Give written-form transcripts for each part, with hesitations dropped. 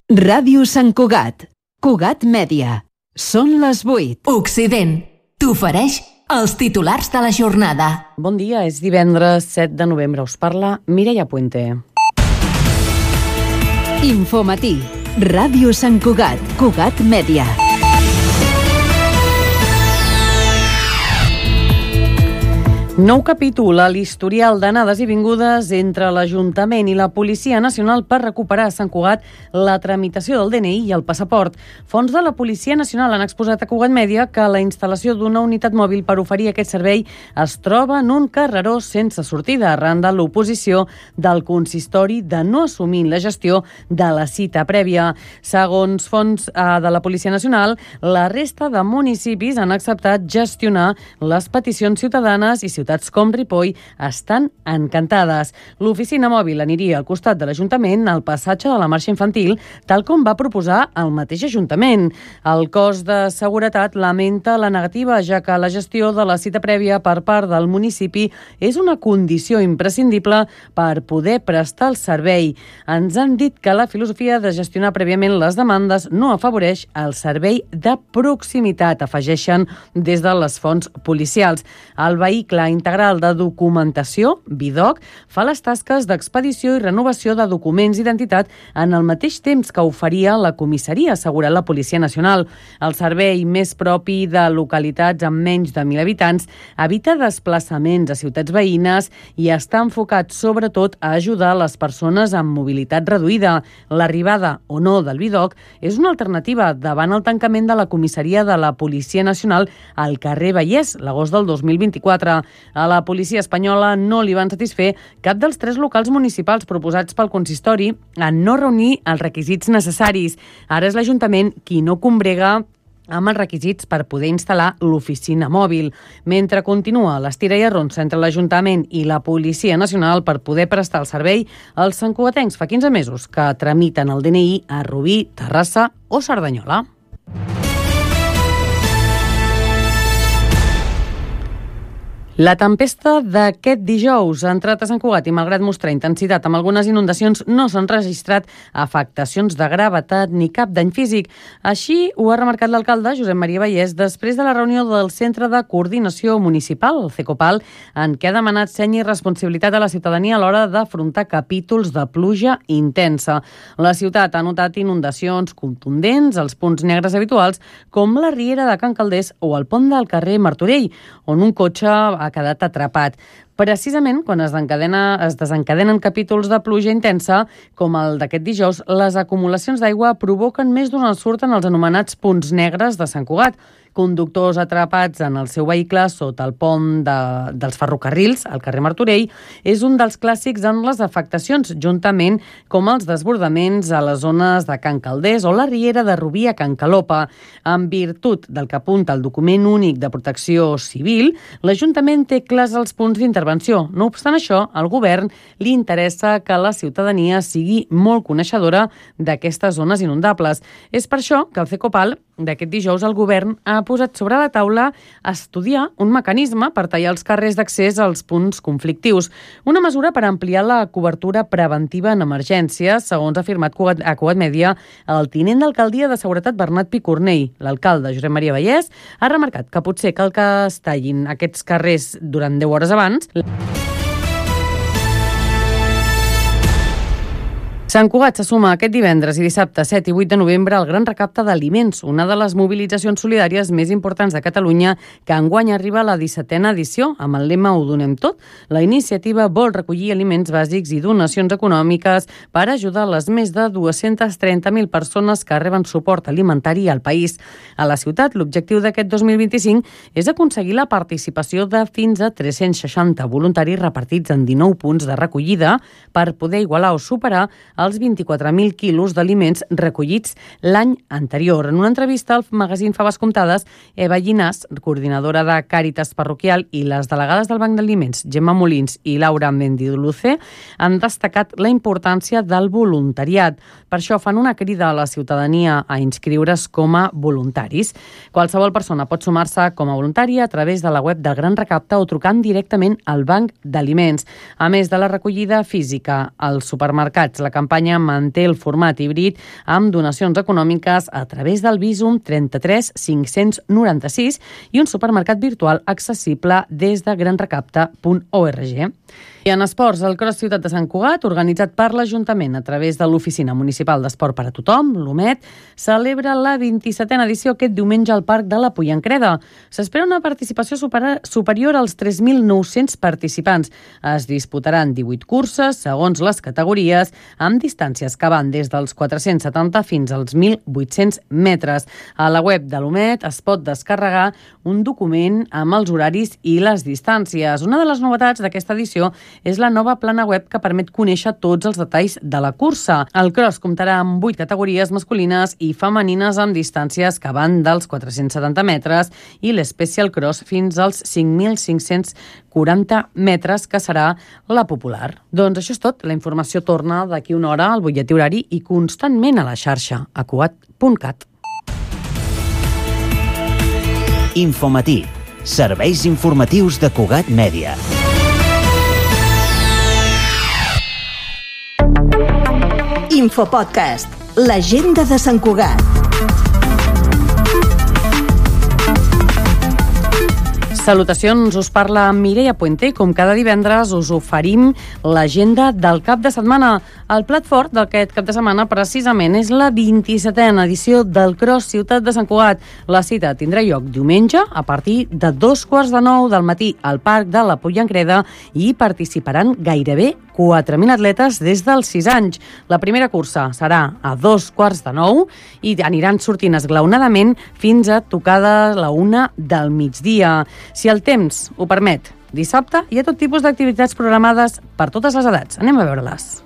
Ràdio Sant Cugat. Cugat Mèdia. Són les 8. Occident t'ofereix els titulars de la jornada. Bon dia, és divendres 7 de novembre. Us parla Mireia Puente. Infomatí. Ràdio Sant Cugat. Cugat Mèdia. Nou capítol a l'historial d'anades i vingudes entre l'Ajuntament i la Policia Nacional per recuperar a Sant Cugat la tramitació del DNI i el passaport. Fons de la Policia Nacional han exposat a Cugat Mèdia que la instal·lació d'una unitat mòbil per oferir aquest servei es troba en un carreró sense sortida arran de l'oposició del consistori de no assumir la gestió de la cita prèvia. Segons fons de la Policia Nacional, la resta de municipis han acceptat gestionar les peticions ciutadanes i ciutadans com Ripoll estan encantades. L'oficina mòbil aniria al costat de l'Ajuntament al passatge de la marxa infantil, tal com va proposar el mateix Ajuntament. El cos de seguretat lamenta la negativa, ja que la gestió de la cita prèvia per part del municipi és una condició imprescindible per poder prestar el servei. Ens han dit que la filosofia de gestionar prèviament les demandes no afavoreix el servei de proximitat, afegeixen des de les fonts policials. El vehicle integral de documentació, VIDOC, fa les tasques d'expedició i renovació de documents d'identitat en el mateix temps que oferia la comissaria, ha assegurat la Policia Nacional. El servei, més propi de localitats amb menys de 1.000 habitants, evita desplaçaments a ciutats veïnes i està enfocat sobretot a ajudar les persones amb mobilitat reduïda. L'arribada o no del VIDOC és una alternativa davant el tancament de la comissaria de la Policia Nacional al carrer Vallès, l'agost del 2024. A la policia espanyola no li van satisfer cap dels 3 locals municipals proposats pel consistori en no reunir els requisits necessaris. Ara és l'Ajuntament qui no combrega amb els requisits per poder instal·lar l'oficina mòbil. Mentre continua l'estira i arronsa entre l'Ajuntament i la Policia Nacional per poder prestar el servei, els santcugatencs fa 15 mesos que tramiten el DNI a Rubí, Terrassa o Cerdanyola. La tempesta d'aquest dijous ha entrat a Sant Cugat i, malgrat mostrar intensitat amb algunes inundacions, no s'han registrat afectacions de gravetat ni cap dany físic. Així ho ha remarcat l'alcalde Josep Maria Vallès després de la reunió del Centre de Coordinació Municipal, el CECOPAL, en què ha demanat seny i responsabilitat a la ciutadania a l'hora d'afrontar capítols de pluja intensa. La ciutat ha notat inundacions contundents als punts negres habituals, com la riera de Can Calders o el pont del carrer Martorell, on un cotxe ha quedat atrapat. Precisament quan es desencadenen capítols de pluja intensa, com el d'aquest dijous, les acumulacions d'aigua provoquen més d'un ensurt en els anomenats punts negres de Sant Cugat. Conductors atrapats en el seu vehicle sota el pont dels ferrocarrils, al carrer Martorell, és un dels clàssics en les afectacions, juntament com els desbordaments a les zones de Can Calders o la riera de Rubí a Can Calopa. En virtut del que apunta el document únic de protecció civil, l'Ajuntament té clars els punts d'intervenció. No obstant això, al govern li interessa que la ciutadania sigui molt coneixedora d'aquestes zones inundables. És per això que el CECOPAL d'aquest dijous el govern ha posat sobre la taula estudiar un mecanisme per tallar els carrers d'accés als punts conflictius. Una mesura per ampliar la cobertura preventiva en emergències, segons ha afirmat a Cugat Mèdia el tinent d'alcaldia de Seguretat Bernat Picornell. L'alcalde Josep Maria Vallès ha remarcat que potser cal que es tallin aquests carrers durant 10 hores abans. Sant Cugat se suma aquest divendres i dissabte 7 i 8 de novembre al Gran Recapte d'Aliments, una de les mobilitzacions solidàries més importants de Catalunya, que enguany arriba a la 17a edició, amb el lema Ho donem tot. La iniciativa vol recollir aliments bàsics i donacions econòmiques per ajudar les més de 230.000 persones que reben suport alimentari al país. A la ciutat, l'objectiu d'aquest 2025 és aconseguir la participació de fins a 360 voluntaris repartits en 19 punts de recollida per poder igualar o superar els 24.000 quilos d'aliments recollits l'any anterior. En una entrevista al magazín Faves Comptades, Eva Llinàs, coordinadora de Càritas Parroquial, i les delegades del Banc d'Aliments, Gemma Molins i Laura Mendidoluce, han destacat la importància del voluntariat. Per això fan una crida a la ciutadania a inscriure's com a voluntaris. Qualsevol persona pot sumar-se com a voluntària a través de la web del Gran Recapte o trucant directament al Banc d'Aliments. A més de la recollida física als supermercats, la campanya campanya manté el format híbrid amb donacions econòmiques a través del Bizum 33 596 i un supermercat virtual accessible des de granrecapta.org. I en esports, el Cross Ciutat de Sant Cugat, organitzat per l'Ajuntament a través de l'Oficina Municipal d'Esport per a Tothom, l'OMET, celebra la 27a edició aquest diumenge al Parc de la Pollancreda. S'espera una participació superior als 3.900 participants. Es disputaran 18 curses, segons les categories, amb distàncies que van des dels 470 fins als 1.800 metres. A la web de l'OMET es pot descarregar un document amb els horaris i les distàncies. Una de les novetats d'aquesta edició és la nova plana web que permet conèixer tots els detalls de la cursa. El cross comptarà amb 8 categories masculines i femenines amb distàncies que van dels 470 metres i l'Special Cross fins als 5.540 metres, que serà la popular. Doncs això és tot. La informació torna d'aquí una hora al butlletí horari i constantment a la xarxa, a cugat.cat. Infomatí. Serveis informatius de Cugat Mèdia. Infopodcast, l'agenda de Sant Cugat. Salutacions, us parla Mireia Puente i com cada divendres us oferim l'agenda del cap de setmana. El plat fort d'aquest cap de setmana precisament és la 27a edició del Cross Ciutat de Sant Cugat. La cita tindrà lloc diumenge a partir de 2:45 del matí al Parc de la Pollancreda i participaran gairebé 4.000 atletes des dels 6 anys. La primera cursa serà a 2:15 i aniran sortint esglaonadament fins a tocada la 1 del migdia. Si el temps ho permet, dissabte hi ha tot tipus d'activitats programades per totes les edats. Anem a veure-les.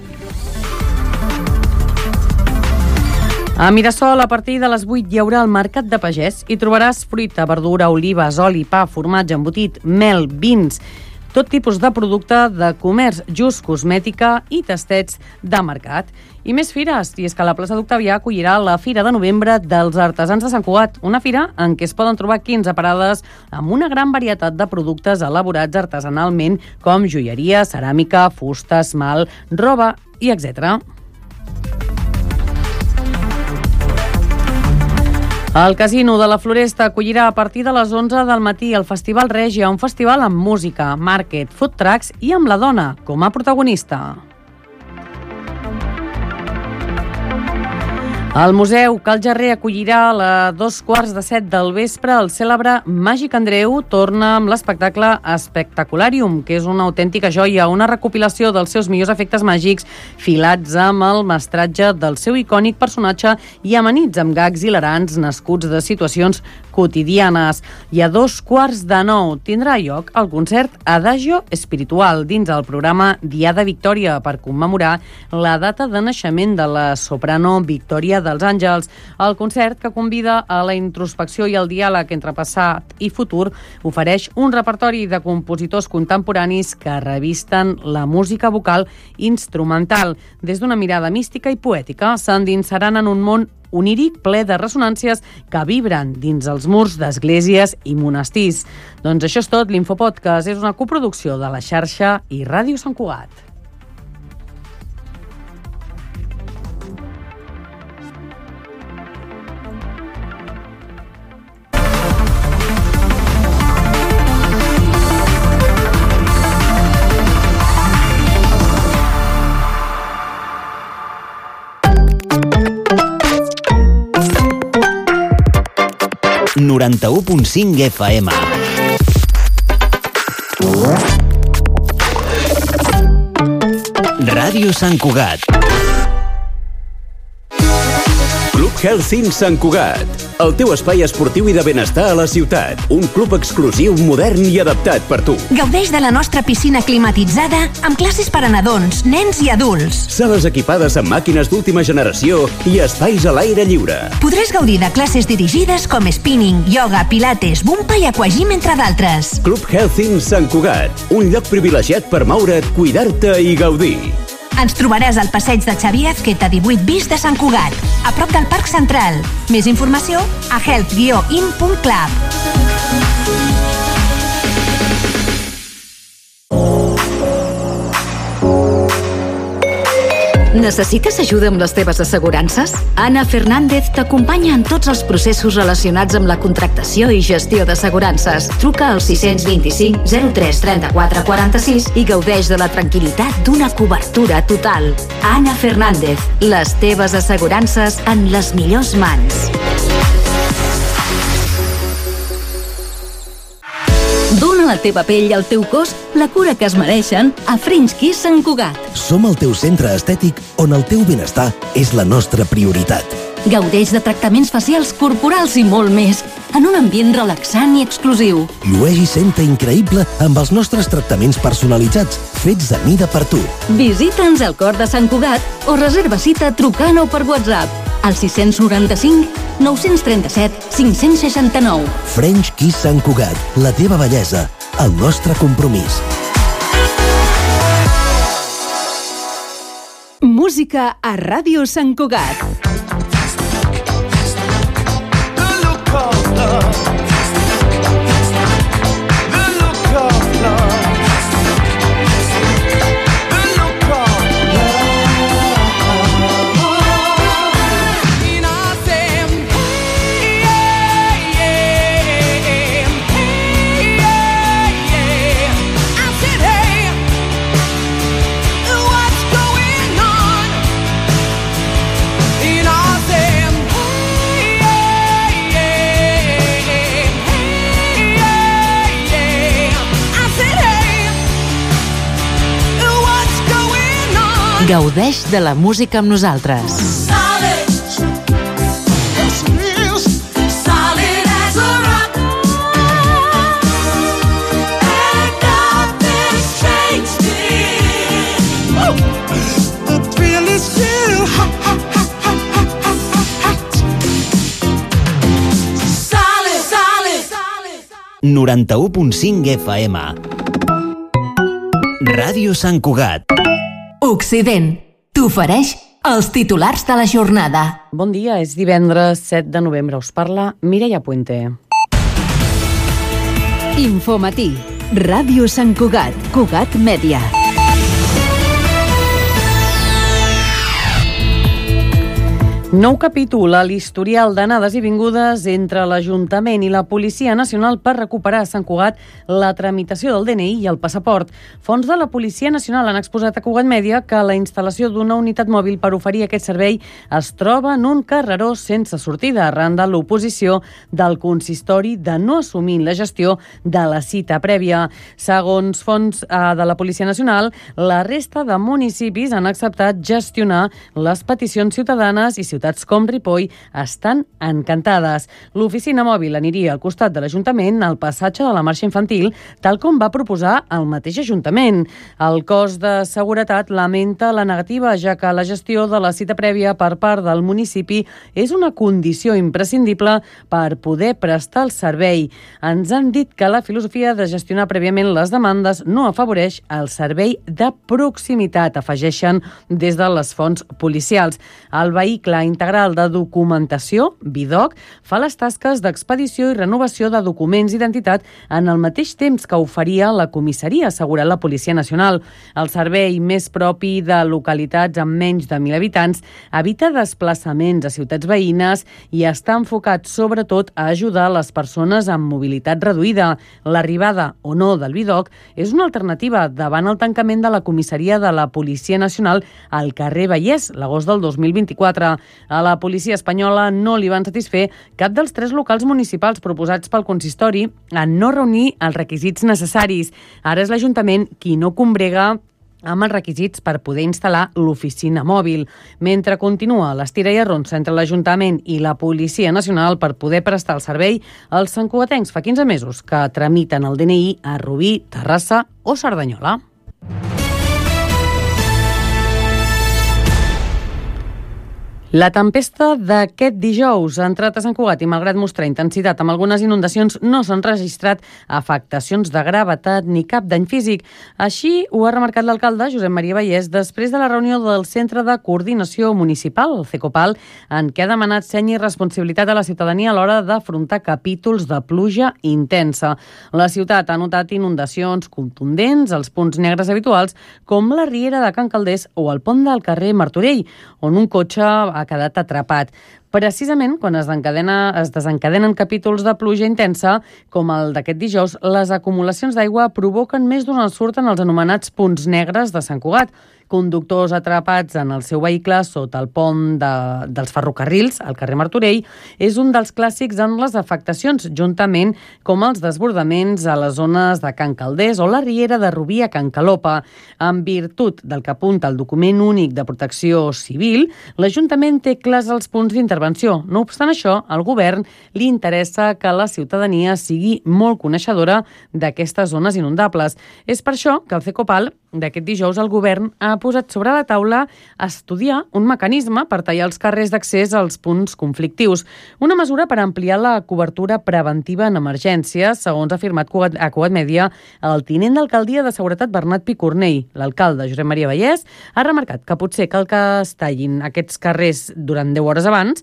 A Mirasol, a partir de les 8 hi haurà el Mercat de Pagès i trobaràs fruita, verdura, olives, oli, pa, formatge, embotit, mel, vins, tot tipus de producte de comerç, just cosmètica i tastets de mercat. I més fires, i és que la plaça d'Octavià acollirà la Fira de Novembre dels Artesans de Sant Cugat, una fira en què es poden trobar 15 parades amb una gran varietat de productes elaborats artesanalment com joieria, ceràmica, fusta, esmalt, roba i etc. El Casino de la Floresta acollirà a partir de les 11 del matí el Festival Règia, un festival amb música, market, food trucks i amb la dona com a protagonista. El Museu Cal Jarrer acollirà a 2:15 del vespre el cèlebre Màgic Andreu torna amb l'espectacle Spectacularium, que és una autèntica joia, una recopilació dels seus millors efectes màgics filats amb el mestratge del seu icònic personatge i amanits amb gags hilarants nascuts de situacions quotidianes. I a 8:15 tindrà lloc el concert Adagio Espiritual dins el programa Diada Victòria per commemorar la data de naixement de la soprano Victòria dels Àngels. El concert, que convida a la introspecció i al diàleg entre passat i futur, ofereix un repertori de compositors contemporanis que revisten la música vocal instrumental. Des d'una mirada mística i poètica, s'endinsaran en un món oníric ple de ressonàncies que vibren dins els murs d'esglésies i monestirs. Doncs això és tot. L'Infopodcast és una coproducció de la xarxa i Ràdio Sant Cugat. .5 FM. Ràdio Sant Cugat. Club Health Sant Cugat, el teu espai esportiu i de benestar a la ciutat. Un club exclusiu, modern i adaptat per tu. Gaudeix de la nostra piscina climatitzada amb classes per a nadons, nens i adults. Sales equipades amb màquines d'última generació i espais a l'aire lliure. Podràs gaudir de classes dirigides com spinning, ioga, pilates, bumpa i aquagym, entre d'altres. Club Health Sant Cugat, un lloc privilegiat per moure't, cuidar-te i gaudir. Ens trobaràs al passeig de Xavier Azqueta 18 bis de Sant Cugat, a prop del Parc Central. Més informació a health-in.club. Necessites ajuda amb les teves assegurances? Ana Fernández t'acompanya en tots els processos relacionats amb la contractació i gestió d'assegurances. Truca al 625 03 34 46 i gaudeix de la tranquil·litat d'una cobertura total. Ana Fernández, les teves assegurances en les millors mans. Dóna a la teva pell i al teu cos la cura que es mereixen a French Kiss Sant Cugat. Som el teu centre estètic on el teu benestar és la nostra prioritat. Gaudeix de tractaments facials, corporals i molt més, en un ambient relaxant i exclusiu. Llueix i senta increïble amb els nostres tractaments personalitzats, fets a mida per tu. Visita'ns al cor de Sant Cugat o reserva cita trucant o per WhatsApp al 695 937 569. French Kiss Sant Cugat, la teva bellesa, el nostre compromís. Música a Ràdio Sant Cugat. Gaudeix de la música amb nosaltres. Solid. 91.5 FM. Ràdio Sant Cugat. Occident t'ofereix els titulars de la jornada. Bon dia, és divendres 7 de novembre. Us parla Mireia Puente. Infomatí. Ràdio Sant Cugat. Cugat Mèdia. Nou capítol a l'historial d'anades i vingudes entre l'Ajuntament i la Policia Nacional per recuperar a Sant Cugat la tramitació del DNI i el passaport. Fons de la Policia Nacional han exposat a Cugat Mèdia que la instal·lació d'una unitat mòbil per oferir aquest servei es troba en un carreró sense sortida arran de l'oposició del consistori de no assumir la gestió de la cita prèvia. Segons fons de la Policia Nacional, la resta de municipis han acceptat gestionar les peticions ciutadanes i ciutadans com Ripoll estan encantades. L'oficina mòbil aniria al costat de l'Ajuntament al passatge de la marxa infantil, tal com va proposar el mateix Ajuntament. El cos de seguretat lamenta la negativa, ja que la gestió de la cita prèvia per part del municipi és una condició imprescindible per poder prestar el servei. Ens han dit que la filosofia de gestionar prèviament les demandes no afavoreix el servei de proximitat, afegeixen des de les fonts policials. El vehicle integral de documentació, VIDOC, fa les tasques d'expedició i renovació de documents d'identitat en el mateix temps que oferia la comissaria, assegurat la Policia Nacional. El servei més propi de localitats amb menys de 1.000 habitants evita desplaçaments a ciutats veïnes i està enfocat sobretot a ajudar les persones amb mobilitat reduïda. L'arribada o no del VIDOC és una alternativa davant el tancament de la comissaria de la Policia Nacional al carrer Vallès, l'agost del 2024. A la policia espanyola no li van satisfer cap dels 3 locals municipals proposats pel consistori en no reunir els requisits necessaris. Ara és l'Ajuntament qui no combrega amb els requisits per poder instal·lar l'oficina mòbil. Mentre continua l'estira i arronsa entre l'Ajuntament i la Policia Nacional per poder prestar el servei, els santcugatencs fa 15 mesos que tramiten el DNI a Rubí, Terrassa o Cerdanyola. La tempesta d'aquest dijous ha entrat a Sant Cugat i, malgrat mostrar intensitat amb algunes inundacions, no s'han registrat afectacions de gravetat ni cap dany físic. Així ho ha remarcat l'alcalde Josep Maria Vallès després de la reunió del Centre de Coordinació Municipal, el CECOPAL, en què ha demanat seny i responsabilitat a la ciutadania a l'hora d'afrontar capítols de pluja intensa. La ciutat ha notat inundacions contundents als punts negres habituals, com la riera de Can Calders o el pont del carrer Martorell, on un cotxe ha quedat atrapat. Precisament quan es desencadenen capítols de pluja intensa, com el d'aquest dijous, les acumulacions d'aigua provoquen més d'un ensurt en els anomenats punts negres de Sant Cugat. Conductors atrapats en el seu vehicle sota el pont dels ferrocarrils, al carrer Martorell, és un dels clàssics en les afectacions, juntament com els desbordaments a les zones de Can Calders o la riera de Rubí a Can Calopa. En virtut del que apunta el document únic de protecció civil, l'Ajuntament té clars els punts d'intervenció. No obstant això, al govern li interessa que la ciutadania sigui molt coneixedora d'aquestes zones inundables. És per això que el CECOPAL d'aquest dijous el govern ha posat sobre la taula estudiar un mecanisme per tallar els carrers d'accés als punts conflictius. Una mesura per ampliar la cobertura preventiva en emergències, segons ha afirmat a Cugat Mèdia el tinent d'alcaldia de Seguretat Bernat Picornell. L'alcalde Josep Maria Vallès ha remarcat que potser cal que es tallin aquests carrers durant 10 hores abans.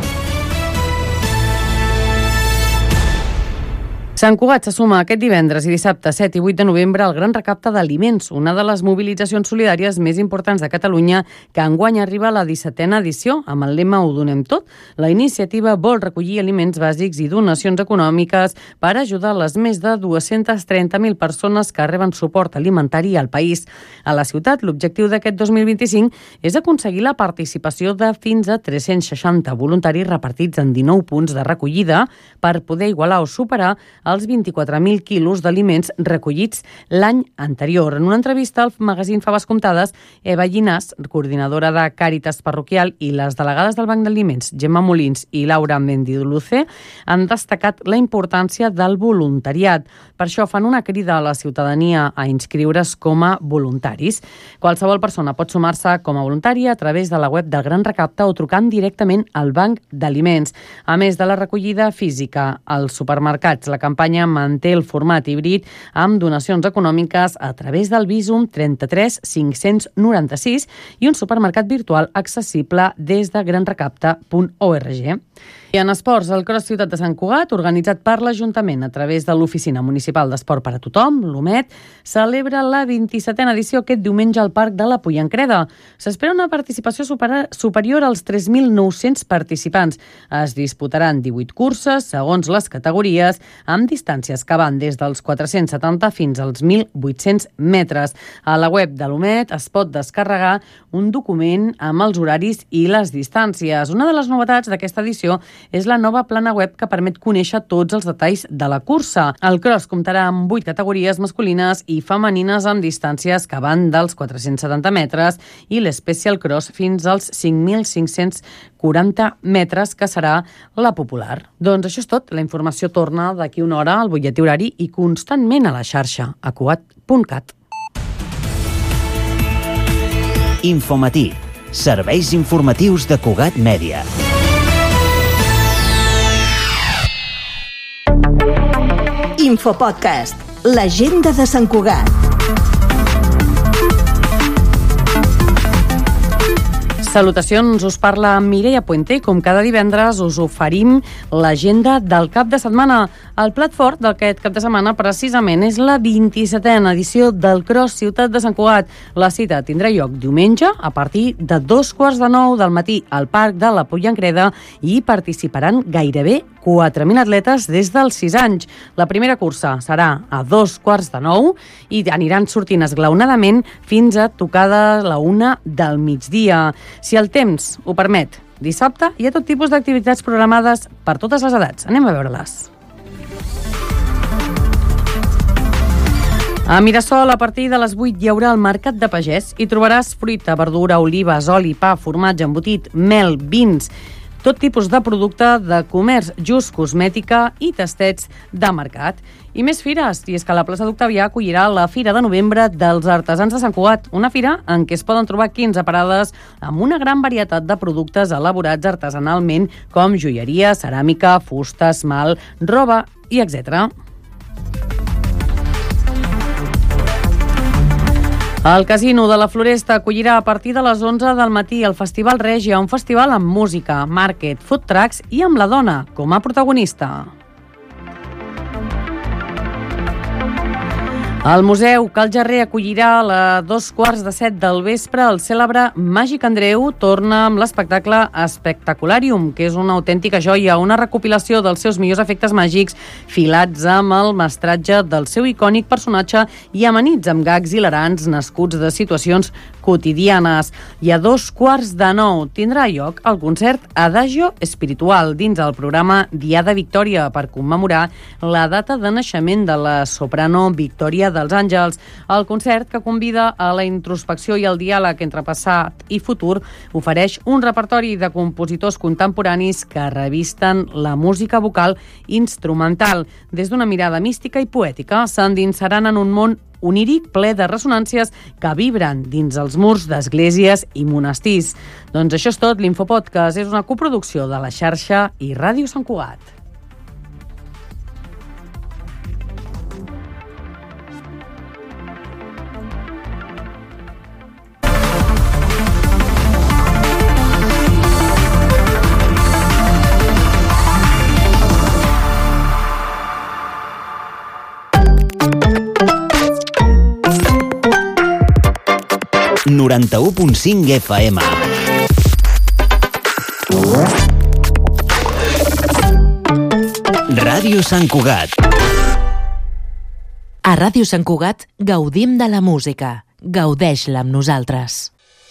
Sant Cugat se suma aquest divendres i dissabte 7 i 8 de novembre al Gran Recapte d'Aliments, una de les mobilitzacions solidàries més importants de Catalunya, que enguany arriba a la 17a edició, amb el lema Ho donem tot. La iniciativa vol recollir aliments bàsics i donacions econòmiques per ajudar les més de 230.000 persones que reben suport alimentari al país. A la ciutat, l'objectiu d'aquest 2025 és aconseguir la participació de fins a 360 voluntaris repartits en 19 punts de recollida per poder igualar o superar els 24.000 quilos d'aliments recollits l'any anterior. En una entrevista al magazín Faves Comptades, Eva Llinàs, coordinadora de Càritas Parroquial, i les delegades del Banc d'Aliments, Gemma Molins i Laura Mendidoluce, han destacat la importància del voluntariat. Per això fan una crida a la ciutadania a inscriure's com a voluntaris. Qualsevol persona pot sumar-se com a voluntària a través de la web del Gran Recapte o trucant directament al Banc d'Aliments. A més de la recollida física als supermercats, la campanya manté el format híbrid amb donacions econòmiques a través del Bizum 33 596 i un supermercat virtual accessible des de granrecapte.org. I en esports, el Cross Ciutat de Sant Cugat, organitzat per l'Ajuntament a través de l'Oficina Municipal d'Esport per a Tothom, l'OMET, celebra la 27a edició aquest diumenge al Parc de la Pollancreda. S'espera una participació superior als 3.900 participants. Es disputaran 18 curses, segons les categories, amb distàncies que van des dels 470 fins als 1.800 metres. A la web de l'OMET es pot descarregar un document amb els horaris i les distàncies. Una de les novetats d'aquesta edició és la nova plana web que permet conèixer tots els detalls de la cursa. El cross comptarà amb 8 categories masculines i femenines amb distàncies que van dels 470 metres i l'Special Cross fins als 5.540 metres, que serà la popular. Doncs això és tot. La informació torna d'aquí una hora al butlletí horari i constantment a la xarxa, a cugat.cat. Infomatí. Serveis informatius de Cugat Mèdia. Infopodcast, l'agenda de Sant Cugat. Salutacions, us parla Mireia Puente i com cada divendres us oferim l'agenda del cap de setmana. El plat fort d'aquest cap de setmana precisament és la 27a edició del Cross Ciutat de Sant Cugat. La cita tindrà lloc diumenge a partir de 2:15 del matí al Parc de la Pollancreda i participaran gairebé 4.000 atletes des dels 6 anys. La primera cursa serà a 2:15 i aniran sortint esglaonadament fins a tocada la 1 del migdia. Si el temps ho permet, dissabte hi ha tot tipus d'activitats programades per totes les edats. Anem a veure-les. A Mirasol, a partir de les 8 hi haurà el Mercat de Pagès i trobaràs fruita, verdura, olives, oli, pa, formatge, embotit, mel, vins. tot tipus de producte de comerç just, cosmètica i tastets de mercat. I més fires, i és que la plaça d'Octavià acollirà la Fira de Novembre dels Artesans de Sant Cugat, una fira en què es poden trobar 15 parades amb una gran varietat de productes elaborats artesanalment, com joieria, ceràmica, fusta, esmalt, roba i etc. El Casino de la Floresta acollirà a partir de les 11 del matí el Festival Règia, un festival amb música, màrquet, food trucks i amb la dona com a protagonista. El Museu Cal Jarrer acollirà a 2:15 del vespre el cèlebre Màgic Andreu torna amb l'espectacle Spectacularium, que és una autèntica joia, una recopilació dels seus millors efectes màgics filats amb el mestratge del seu icònic personatge i amanits amb gags hilarants nascuts de situacions quotidianes. I a 8:15 tindrà lloc el concert Adagio Espiritual dins el programa Diada Victòria per commemorar la data de naixement de la soprano Victòria dels Àngels. El concert, que convida a la introspecció i al diàleg entre passat i futur, ofereix un repertori de compositors contemporanis que revisten la música vocal instrumental. Des d'una mirada mística i poètica, s'endinsaran en un món oníric ple de ressonàncies que vibren dins els murs d'esglésies i monestirs. Doncs això és tot. L'Infopodcast és una coproducció de la xarxa i Ràdio Sant Cugat. ...91.5 FM. Ràdio Sant Cugat. A Ràdio Sant Cugat gaudim de la música. Gaudeix-la amb nosaltres.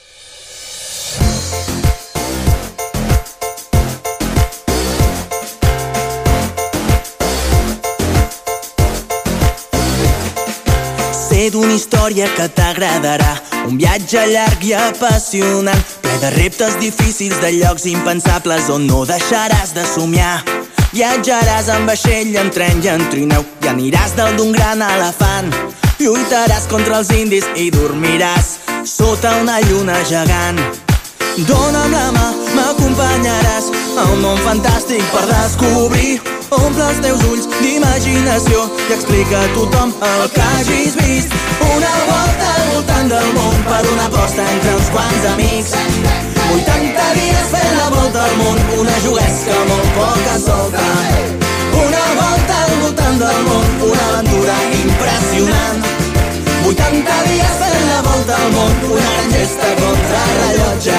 Sé d'una història que t'agradarà, un viatge llarg i apassionant, ple de reptes difícils, de llocs impensables on no deixaràs de somiar. Viatjaràs en vaixell, en tren i en trineu, i aniràs dalt d'un gran elefant. Lluitaràs contra els indis i dormiràs sota una lluna gegant. Dóna'm la mà, m'acompanyaràs a un món fantàstic per descobrir. Omple els teus ulls d'imaginació i explica a tothom el que hagis vist. Una volta al voltant del món per una aposta entre uns quants amics. 80 dies fent la volta al món, una juguesca molt poca solta. Una volta al voltant del món, una aventura impressionant. 80 dies fent la volta al món, una gran gesta contra el rellotge.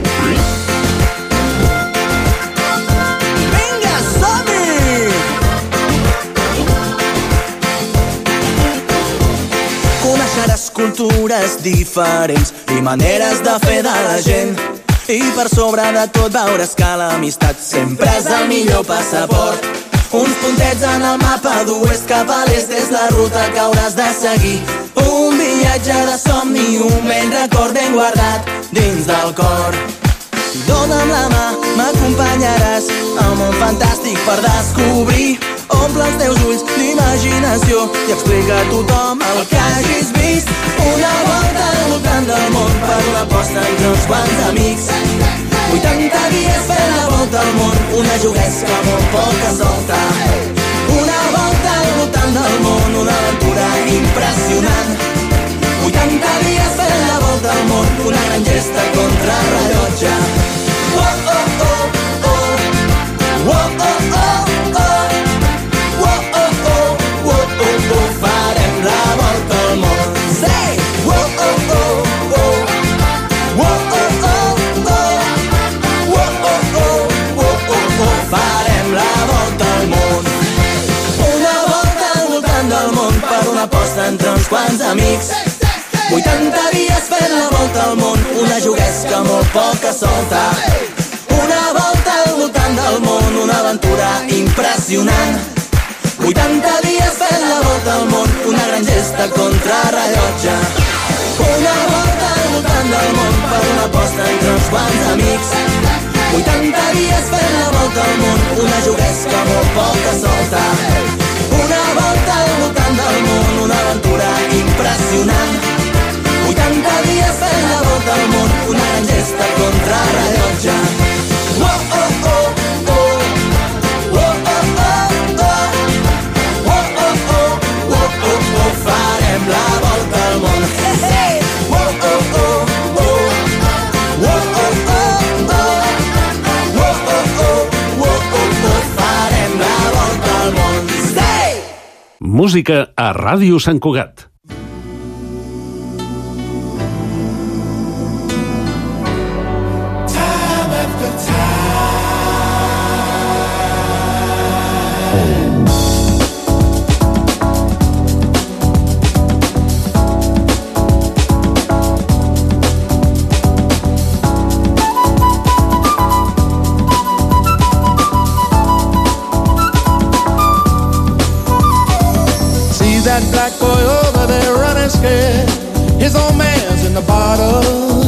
Coneixeràs cultures diferents i maneres de fer de la gent. I per sobre de tot veuràs que l'amistat sempre és el millor passaport. Uns puntets en el mapa d'oest cap a l'est és la ruta que hauràs de seguir. Un viatge de somni, un vell record ben guardat dins del cor. Dóna'm la mà, m'acompanyaràs a un món fantàstic per descobrir. Omple els teus ulls d'imaginació i explica a tothom el que hagis vist. Una volta al voltant del món per una aposta entre uns quants amics. 80 dies fent la volta al món, una juguesca molt poca solta. Una volta al voltant del món, una aventura impressionant. 80 dies fent la volta al món, una gran gesta contra el rellotge. Oh, oh, oh, oh. Oh, oh, oh, oh. Farem la volta al món. Say! Oh, oh, oh, oh. Oh, oh, oh, oh. Oh, oh, oh, oh, oh. Farem la volta al món. Una volta al voltant del món per una aposta entre uns quants amics. 80 dies fent la volta al món, una juguesca molt poca solta. Una volta al voltant del món, una aventura impressionant. 80 dies fent la volta al món, una gran gesta contra el rellotge. Una volta al voltant del món per una aposta entre uns quants amics. 80 dies fent una juguesca molt poca solta. Una volta al voltant del món, una aventura impressionant. 80 dies fent la volta al món, una gran gesta contra rellotge. Oh, oh, oh, oh. Oh, oh, oh, oh. Oh, oh, oh, oh, oh, oh. Farem la volta al món. Hey! Oh, oh, oh, oh. Oh, oh, oh, oh. Oh, oh, oh, oh, oh. Farem la volta al món. Hey! Música a Ràdio Sant Cugat. That black boy over there running scared. His old man's in the bottle.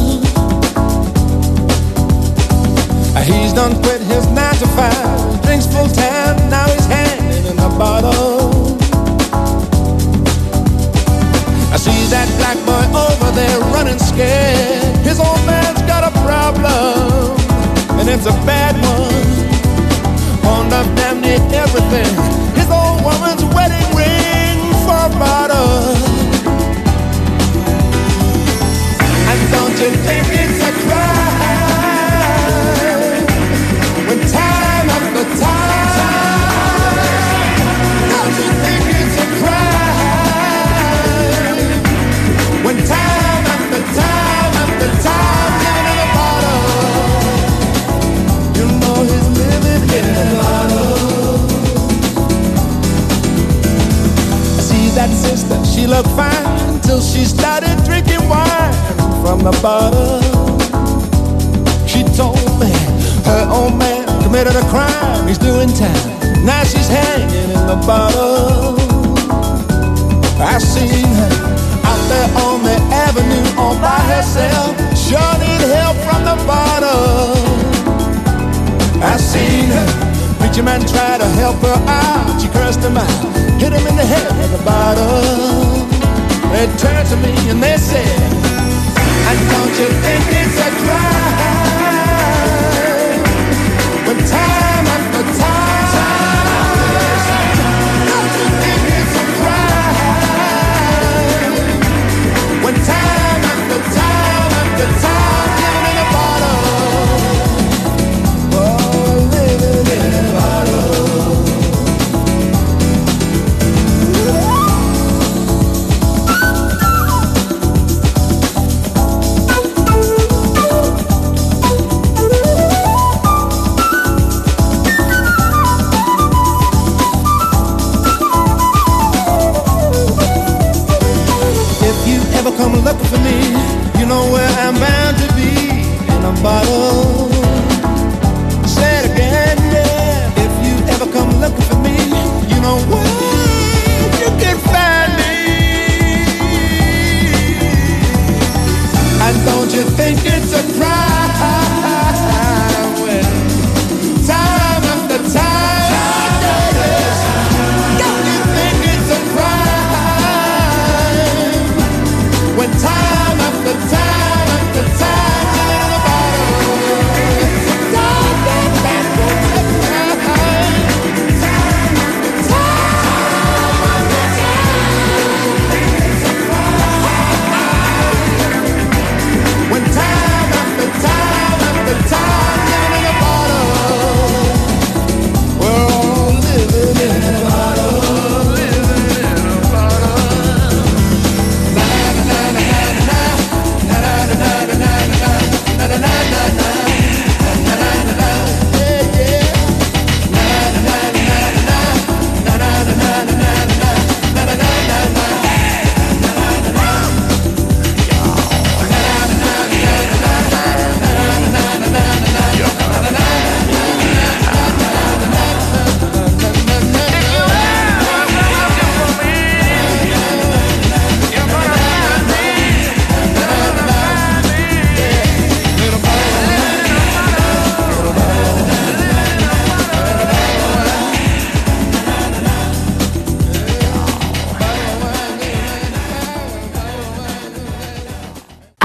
He's done quit his 9 to 5. Drinks full time, now he's hanging in the bottle. I see that black boy over there running scared. His old man's got a problem, and it's a bad one. Pawned up damn near everything. His old woman's wedding ring for a bottle. And don't you think it's a crime when time after time? Don't you think it's a crime when time after time after time giving in a bottle? You know he's living in the bottle. That sister, she looked fine till she started drinking wine from the bottle. She told me her old man committed a crime, he's doing time. Now she's hanging in the bottle. I seen her out there on the avenue all by herself. Sure need help from the bottle. I seen her preacher man try to help her out. She cursed him out, hit him in the head with a bottle. They turned to me and they said, and don't you think it's a crime when time after time? Don't you think it's a crime when time after time after time giving in a bottle? Oh, living in a bottle.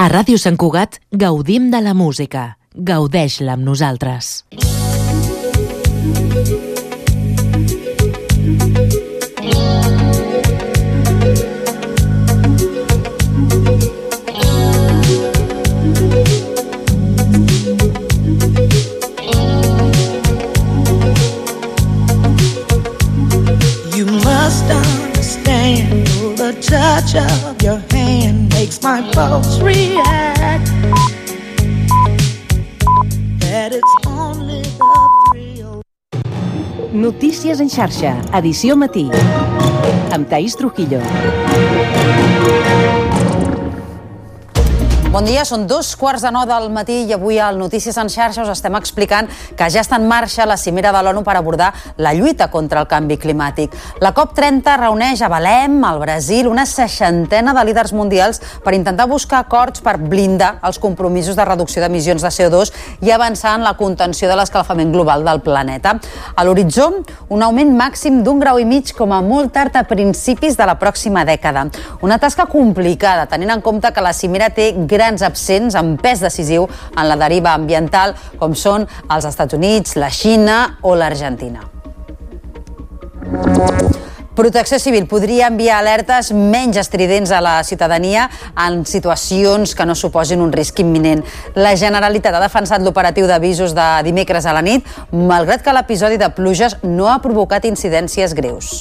A Ràdio Sant Cugat gaudim de la música. Gaudeix-la amb nosaltres. You must understand the touch of your hand makes my pulse react. That it's only the thrill. Notícies en xarxa, edició matí, amb Taís Trujillo. Bon dia, són 2:15 del matí i avui al Notícies en xarxa us estem explicant que ja està en marxa la cimera de l'ONU per abordar la lluita contra el canvi climàtic. La COP30 reuneix a Belém, al Brasil, una 60ena de líders mundials per intentar buscar acords per blindar els compromisos de reducció d'emissions de CO2 i avançar en la contenció de l'escalfament global del planeta. A l'horitzó, un augment màxim d'1,5 graus com a molt tard a principis de la pròxima dècada. Una tasca complicada, tenint en compte que la cimera té grans absents amb pes decisiu en la deriva ambiental, com són els Estats Units, la Xina o l'Argentina. Protecció Civil podria enviar alertes menys estridents a la ciutadania en situacions que no suposin un risc imminent. La Generalitat ha defensat l'operatiu d'avisos de dimecres a la nit, malgrat que l'episodi de pluges no ha provocat incidències greus.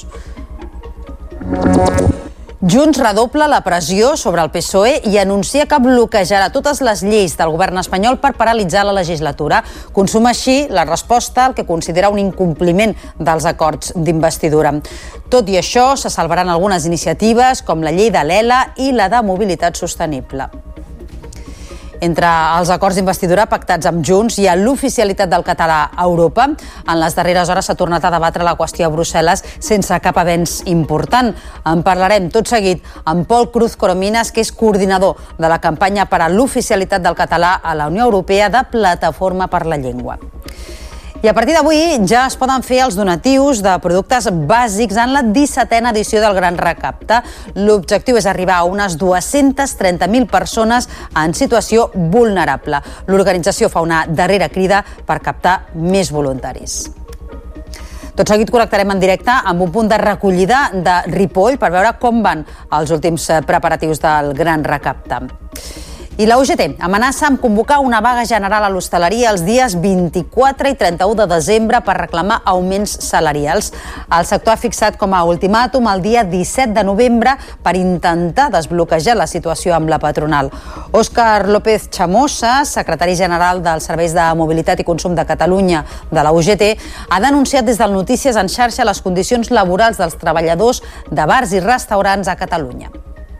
Junts redobla la pressió sobre el PSOE i anuncia que bloquejarà totes les lleis del govern espanyol per paralitzar la legislatura. Consuma així la resposta al que considera un incompliment dels acords d'investidura. Tot i això, se salvaran algunes iniciatives com la llei de l'ELA i la de mobilitat sostenible. Entre els acords d'investidura pactats amb Junts hi ha l'oficialitat del català a Europa. En les darreres hores s'ha tornat a debatre la qüestió a Brussel·les sense cap avenç important. En parlarem tot seguit amb Pol Cruz Corominas, que és coordinador de la campanya per a l'oficialitat del català a la Unió Europea de Plataforma per la Llengua. I a partir d'avui ja es poden fer els donatius de productes bàsics en la 17a edició del Gran Recapte. L'objectiu és arribar a unes 230.000 persones en situació vulnerable. L'organització fa una darrera crida per captar més voluntaris. Tot seguit connectarem en directe amb un punt de recollida de Ripoll per veure com van els últims preparatius del Gran Recapte. I la UGT amenaça amb convocar una vaga general a l'hostaleria els dies 24 i 31 de desembre per reclamar augments salarials. El sector ha fixat com a ultimàtum el dia 17 de novembre per intentar desbloquejar la situació amb la patronal. Òscar López Chamosa, secretari general dels Serveis de Mobilitat i Consum de Catalunya de la UGT, ha denunciat des del Notícies en xarxa les condicions laborals dels treballadors de bars i restaurants a Catalunya.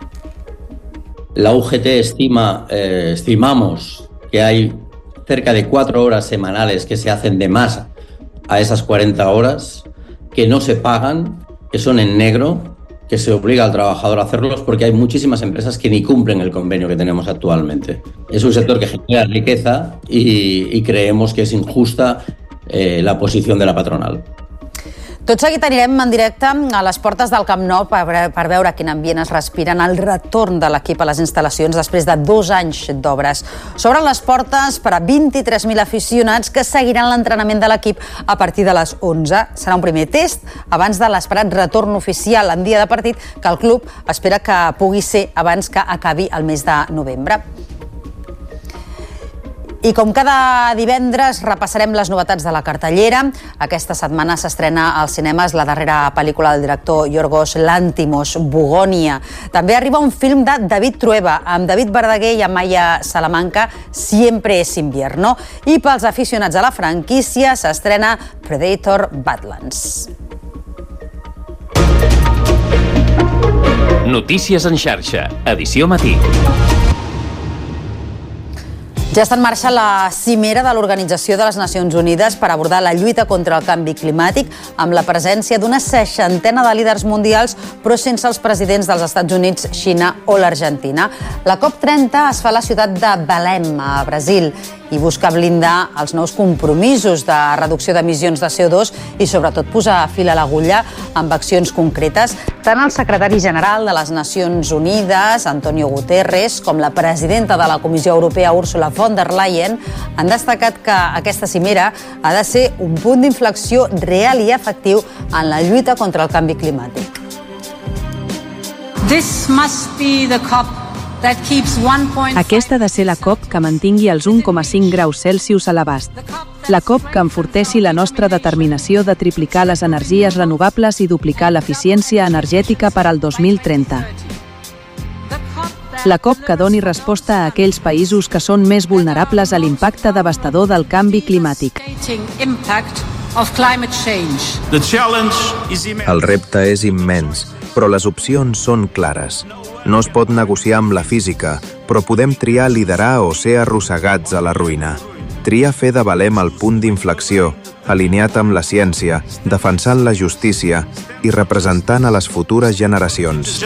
La UGT estimamos que hay cerca de 4 horas semanales que se hacen de más a esas 40 horas, que no se pagan, que son en negro, que se obliga al trabajador a hacerlos porque hay muchísimas empresas que ni cumplen el convenio que tenemos actualmente. Es un sector que genera riqueza y creemos que es injusta la posición de la patronal. Tot seguit anirem en directe a les portes del Camp Nou per veure quin ambient es respira en el retorn de l'equip a les instal·lacions després de 2 anys d'obres. S'obren les portes per a 23.000 aficionats que seguiran l'entrenament de l'equip a partir de les 11. Serà un primer test abans de l'esperat retorn oficial en dia de partit que el club espera que pugui ser abans que acabi el mes de novembre. I com cada divendres repassarem les novetats de la cartellera. Aquesta setmana s'estrena als cinemes la darrera pel·lícula del director Yorgos Lanthimos, Bugònia. També arriba un film de David Trueba, amb David Verdaguer i Amaya Salamanca, Siempre es invierno. I pels aficionats a la franquícia s'estrena Predator Badlands. Notícies en xarxa, edició matí. Ja està en marxa la cimera de l'Organització de les Nacions Unides per abordar la lluita contra el canvi climàtic amb la presència d'una 60ena de líders mundials, però sense els presidents dels Estats Units, Xina o l'Argentina. La COP30 es fa a la ciutat de Belém, a Brasil, i busca blindar els nous compromisos de reducció d'emissions de CO2 i sobretot posar fil a l'agulla amb accions concretes. Tant el secretari general de les Nacions Unides, Antonio Guterres, com la presidenta de la Comissió Europea, Ursula von der Leyen, han destacat que aquesta cimera ha de ser un punt d'inflexió real i efectiu en la lluita contra el canvi climàtic. Aquesta ha de ser la COP que mantingui els 1,5 graus Celsius a l'abast. La COP que enforteixi la nostra determinació de triplicar les energies renovables i duplicar l'eficiència energètica per al 2030. La COP que doni resposta a aquells països que són més vulnerables a l'impacte devastador del canvi climàtic. El repte és immens, però les opcions són clares. No es pot negociar amb la física, però podem triar liderar o ser arrossegats a la ruïna. Tria fer de Valem el punt d'inflexió, alineat amb la ciència, defensant la justícia i representant a les futures generacions.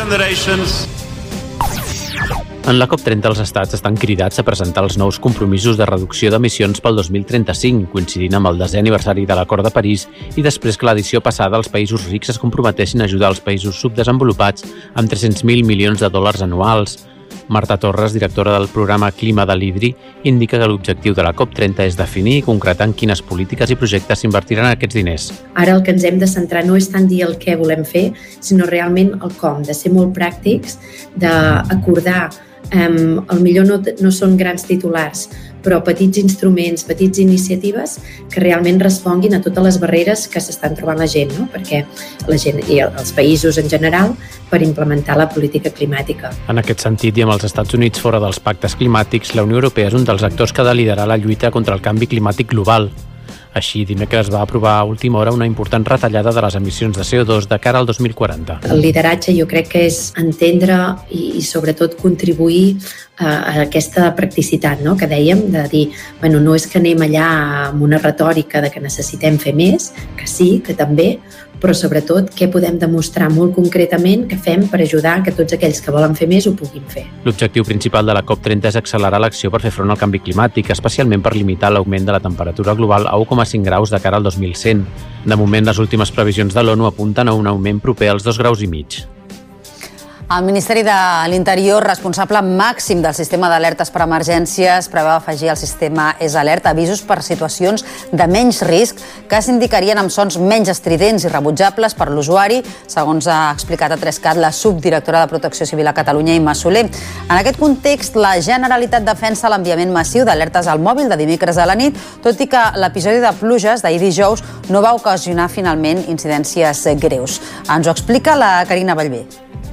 En la COP30 els estats estan cridats a presentar els nous compromisos de reducció d'emissions pel 2035, coincidint amb el 10è aniversari de l'Acord de París i després que l'edició passada els països rics es comprometessin a ajudar els països subdesenvolupats amb 300.000 milions de dòlars anuals. Marta Torres, directora del programa Clima de l'IDRI, indica que l'objectiu de la COP30 és definir i concretar en quines polítiques i projectes s'invertiran aquests diners. Ara el que ens hem de centrar no és tant dir el què volem fer, sinó realment el com, de ser molt pràctics, d'acordar. El millor no són grans titulars, però petits instruments, petites iniciatives que realment responguin a totes les barreres que s'estan trobant la gent, no? Perquè la gent i els països en general per implementar la política climàtica. En aquest sentit, i amb els Estats Units fora dels pactes climàtics, la Unió Europea és un dels actors que ha de liderar la lluita contra el canvi climàtic global. Així, dimecres va aprovar a última hora una important retallada de les emissions de CO2 de cara al 2040. El lideratge jo crec que és entendre i sobretot contribuir a aquesta practicitat, no? Que dèiem, de dir, no és que anem allà amb una retòrica de que necessitem fer més, que sí, que també, però sobretot què podem demostrar molt concretament que fem per ajudar que tots aquells que volen fer més ho puguin fer. L'objectiu principal de la COP30 és accelerar l'acció per fer front al canvi climàtic, especialment per limitar l'augment de la temperatura global a 1,5 graus de cara al 2100. De moment, les últimes previsions de l'ONU apunten a un augment proper als 2,5 graus. El Ministeri de l'Interior, responsable màxim del sistema d'alertes per emergències, preveu afegir al sistema EsAlert avisos per situacions de menys risc que s'indicarien amb sons menys estridents i rebutjables per l'usuari, segons ha explicat a 3CAT la subdirectora de Protecció Civil a Catalunya, Imma Soler. En aquest context, la Generalitat defensa l'enviament massiu d'alertes al mòbil de dimecres a la nit, tot i que l'episodi de pluges d'ahir dijous no va ocasionar finalment incidències greus. Ens ho explica la Carina Ballbé.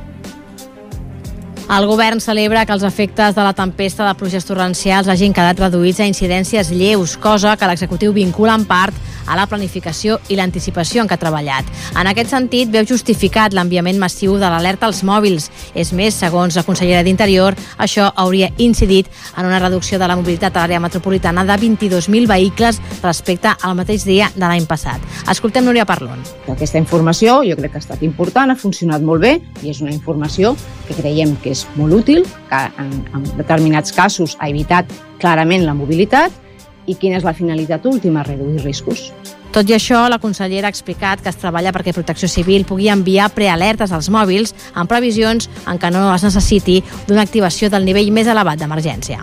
El govern celebra que els efectes de la tempesta de pluges torrencials hagin quedat reduïts a incidències lleus, cosa que l'executiu vincula en part a la planificació i l'anticipació en què ha treballat. En aquest sentit, veu justificat l'enviament massiu de l'alerta als mòbils. És més, segons la consellera d'Interior, això hauria incidit en una reducció de la mobilitat a l'àrea metropolitana de 22.000 vehicles respecte al mateix dia de l'any passat. Escoltem Núria Parlon. Aquesta informació jo crec que ha estat important, ha funcionat molt bé i és una informació que creiem que és molt útil, que en determinats casos ha evitat clarament la mobilitat i quina és la finalitat última, reduir riscos. Tot i això, la consellera ha explicat que es treballa perquè Protecció Civil pugui enviar prealertes als mòbils en previsions en què no es necessiti d'una activació del nivell més elevat d'emergència.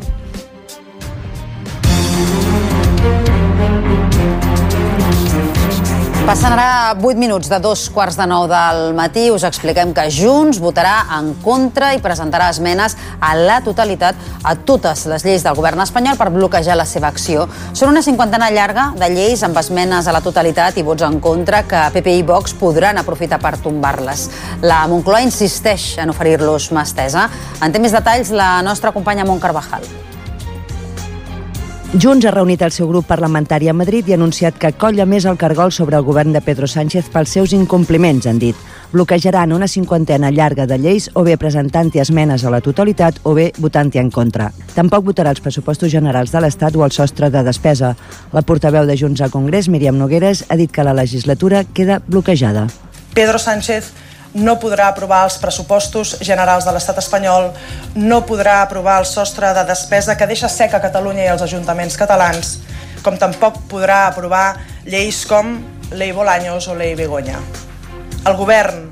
Passant ara 8 minuts de 8:45 del matí, us expliquem que Junts votarà en contra i presentarà esmenes a la totalitat a totes les lleis del govern espanyol per bloquejar la seva acció. Són una cinquantena llarga de lleis amb esmenes a la totalitat i vots en contra que PP i Vox podran aprofitar per tombar-les. La Moncloa insisteix en oferir-los mà estesa. En té més detalls la nostra companya Mont Carvajal. Junts ha reunit el seu grup parlamentari a Madrid i ha anunciat que colla més el cargol sobre el govern de Pedro Sánchez pels seus incompliments, han dit. Bloquejaran una cinquantena llarga de lleis o bé presentant-hi esmenes a la totalitat o bé votant-hi en contra. Tampoc votarà els pressupostos generals de l'Estat o el sostre de despesa. La portaveu de Junts al Congrés, Míriam Nogueras, ha dit que la legislatura queda bloquejada. Pedro Sánchez no podrà aprovar els pressupostos generals de l'Estat espanyol, no podrà aprovar el sostre de despesa que deixa sec a Catalunya i els ajuntaments catalans, com tampoc podrà aprovar lleis com Ley Bolaños o Ley Begoña. El govern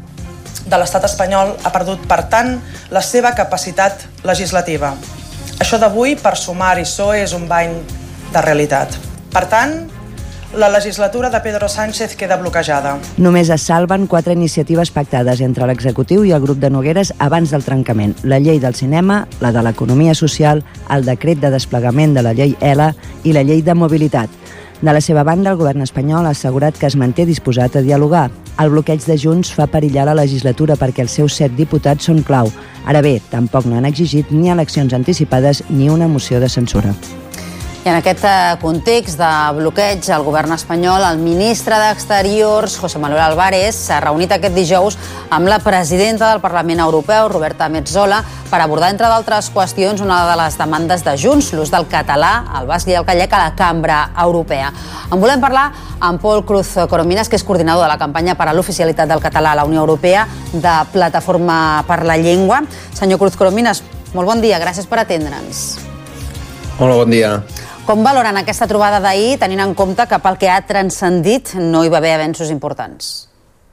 de l'Estat espanyol ha perdut, per tant, la seva capacitat legislativa. Això d'avui, per Sumar i PSOE, és un bany de realitat. Per tant, la legislatura de Pedro Sánchez queda bloquejada. Només es salven 4 iniciatives pactades entre l'executiu i el grup de Nogueres abans del trencament. La llei del cinema, la de l'economia social, el decret de desplegament de la llei ELA i la llei de mobilitat. De la seva banda, el govern espanyol ha assegurat que es manté disposat a dialogar. El bloqueig de Junts fa perillar la legislatura perquè els seus 7 diputats són clau. Ara bé, tampoc no han exigit ni eleccions anticipades ni una moció de censura. I en aquest context de bloqueig al govern espanyol, el ministre d'Exteriors, José Manuel Álvarez, s'ha reunit aquest dijous amb la presidenta del Parlament Europeu, Roberta Metsola, per abordar, entre d'altres qüestions, una de les demandes de Junts, l'ús del català, el basc i el gallec a la Cambra Europea. En volem parlar amb Pol Cruz Corominas, que és coordinador de la campanya per a l'oficialitat del català a la Unió Europea de Plataforma per la Llengua. Senyor Cruz Corominas, molt bon dia, gràcies per atendre'ns. Hola, bon dia. Com valoren aquesta trobada d'ahir, tenint en compte que pel que ha transcendit no hi va haver avenços importants?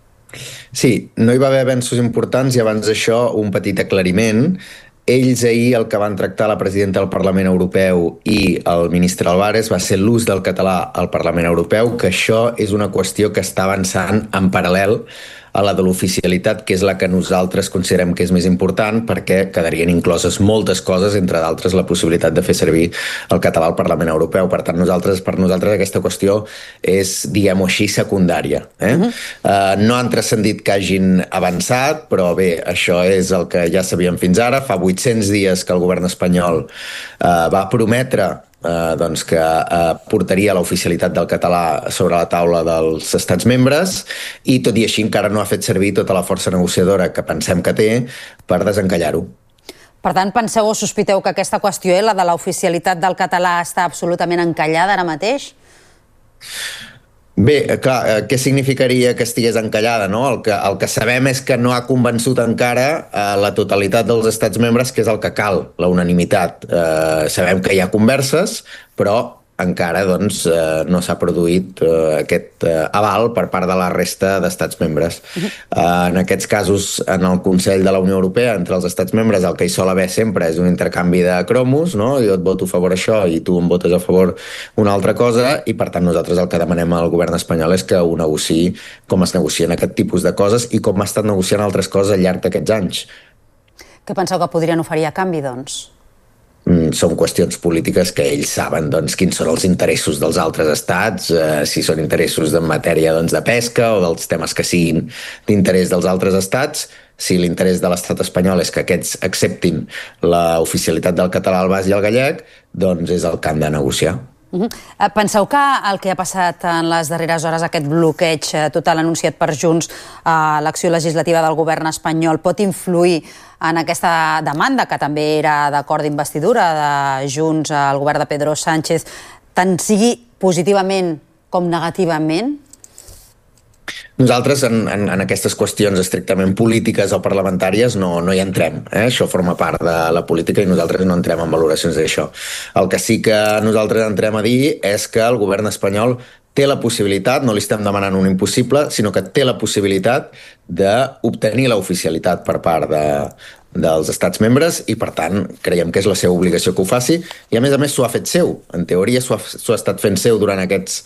Sí, no hi va haver avenços importants i abans d'això un petit aclariment. Ells ahir el que van tractar la presidenta del Parlament Europeu i el ministre Álvarez va ser l'ús del català al Parlament Europeu, que això és una qüestió que està avançant en paral·lel a la de l'oficialitat, que és la que nosaltres considerem que és més important perquè quedarien incloses moltes coses, entre d'altres la possibilitat de fer servir el català al Parlament Europeu. Per tant, per nosaltres aquesta qüestió és, diguem-ho així, secundària. No han transcendit que hagin avançat, però bé, això és el que ja sabíem fins ara. Fa 800 dies que el govern espanyol va prometre que portaria l'oficialitat del català sobre la taula dels estats membres i tot i així encara no ha fet servir tota la força negociadora que pensem que té per desencallar-ho. Per tant, penseu o sospiteu que aquesta qüestió, la de l'oficialitat del català, està absolutament encallada ara mateix? Bé, clar, què significaria que estigués encallada, no? El que sabem és que no ha convençut encara la totalitat dels estats membres, que és el que cal, la unanimitat. Sabem que hi ha converses, però encara no s'ha produït aquest aval per part de la resta d'estats membres. En aquests casos, en el Consell de la Unió Europea, entre els estats membres, el que hi sol haver sempre és un intercanvi de cromos, no? Jo et voto a favor això i tu em votes a favor una altra cosa, i per tant nosaltres el que demanem al govern espanyol és que ho negociï com es negocien aquest tipus de coses i com ha estat negociant altres coses al llarg d'aquests anys. Què penseu que podrien oferir a canvi, doncs? Són qüestions polítiques que ells saben quins són els interessos dels altres estats, si són interessos en matèria de pesca o dels temes que siguin d'interès dels altres estats. Si l'interès de l'estat espanyol és que aquests acceptin l'oficialitat del català, el basc i el gallec, doncs és el que han de negociar. Penseu que el que ha passat en les darreres hores, aquest bloqueig total anunciat per Junts a l'acció legislativa del govern espanyol, pot influir en aquesta demanda, que també era d'acord d'investidura de Junts al govern de Pedro Sánchez, tant sigui positivament com negativament? Nosaltres en aquestes qüestions estrictament polítiques o parlamentàries no hi entrem. Això forma part de la política i nosaltres no entrem en valoracions d'això. El que sí que nosaltres entrem a dir és que el govern espanyol té la possibilitat, no li estem demanant un impossible, sinó que té la possibilitat d'obtenir l'oficialitat per part dels estats membres i, per tant, creiem que és la seva obligació que ho faci i, a més s'ho ha fet seu. En teoria, s'ho ha estat fent seu durant aquests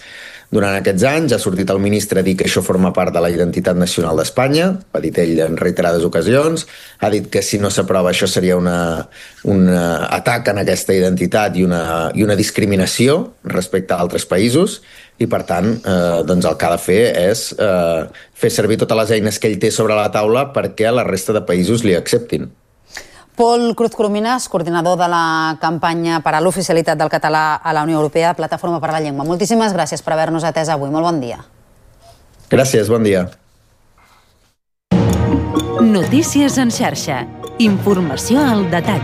anys. Ha sortit el ministre a dir que això forma part de la identitat nacional d'Espanya, ho ha dit ell en reiterades ocasions, ha dit que si no s'aprova això seria un atac en aquesta identitat i una discriminació respecte a altres països i, per tant, el que ha de fer és fer servir totes les eines que ell té sobre la taula perquè la resta de països li acceptin. Pol Cruz Corominas, coordinador de la campanya per a l'oficialitat del català a la Unió Europea, Plataforma per la Llengua. Moltíssimes gràcies per haver-nos atès avui. Molt bon dia. Gràcies, bon dia. Notícies en xarxa. Informació al detall.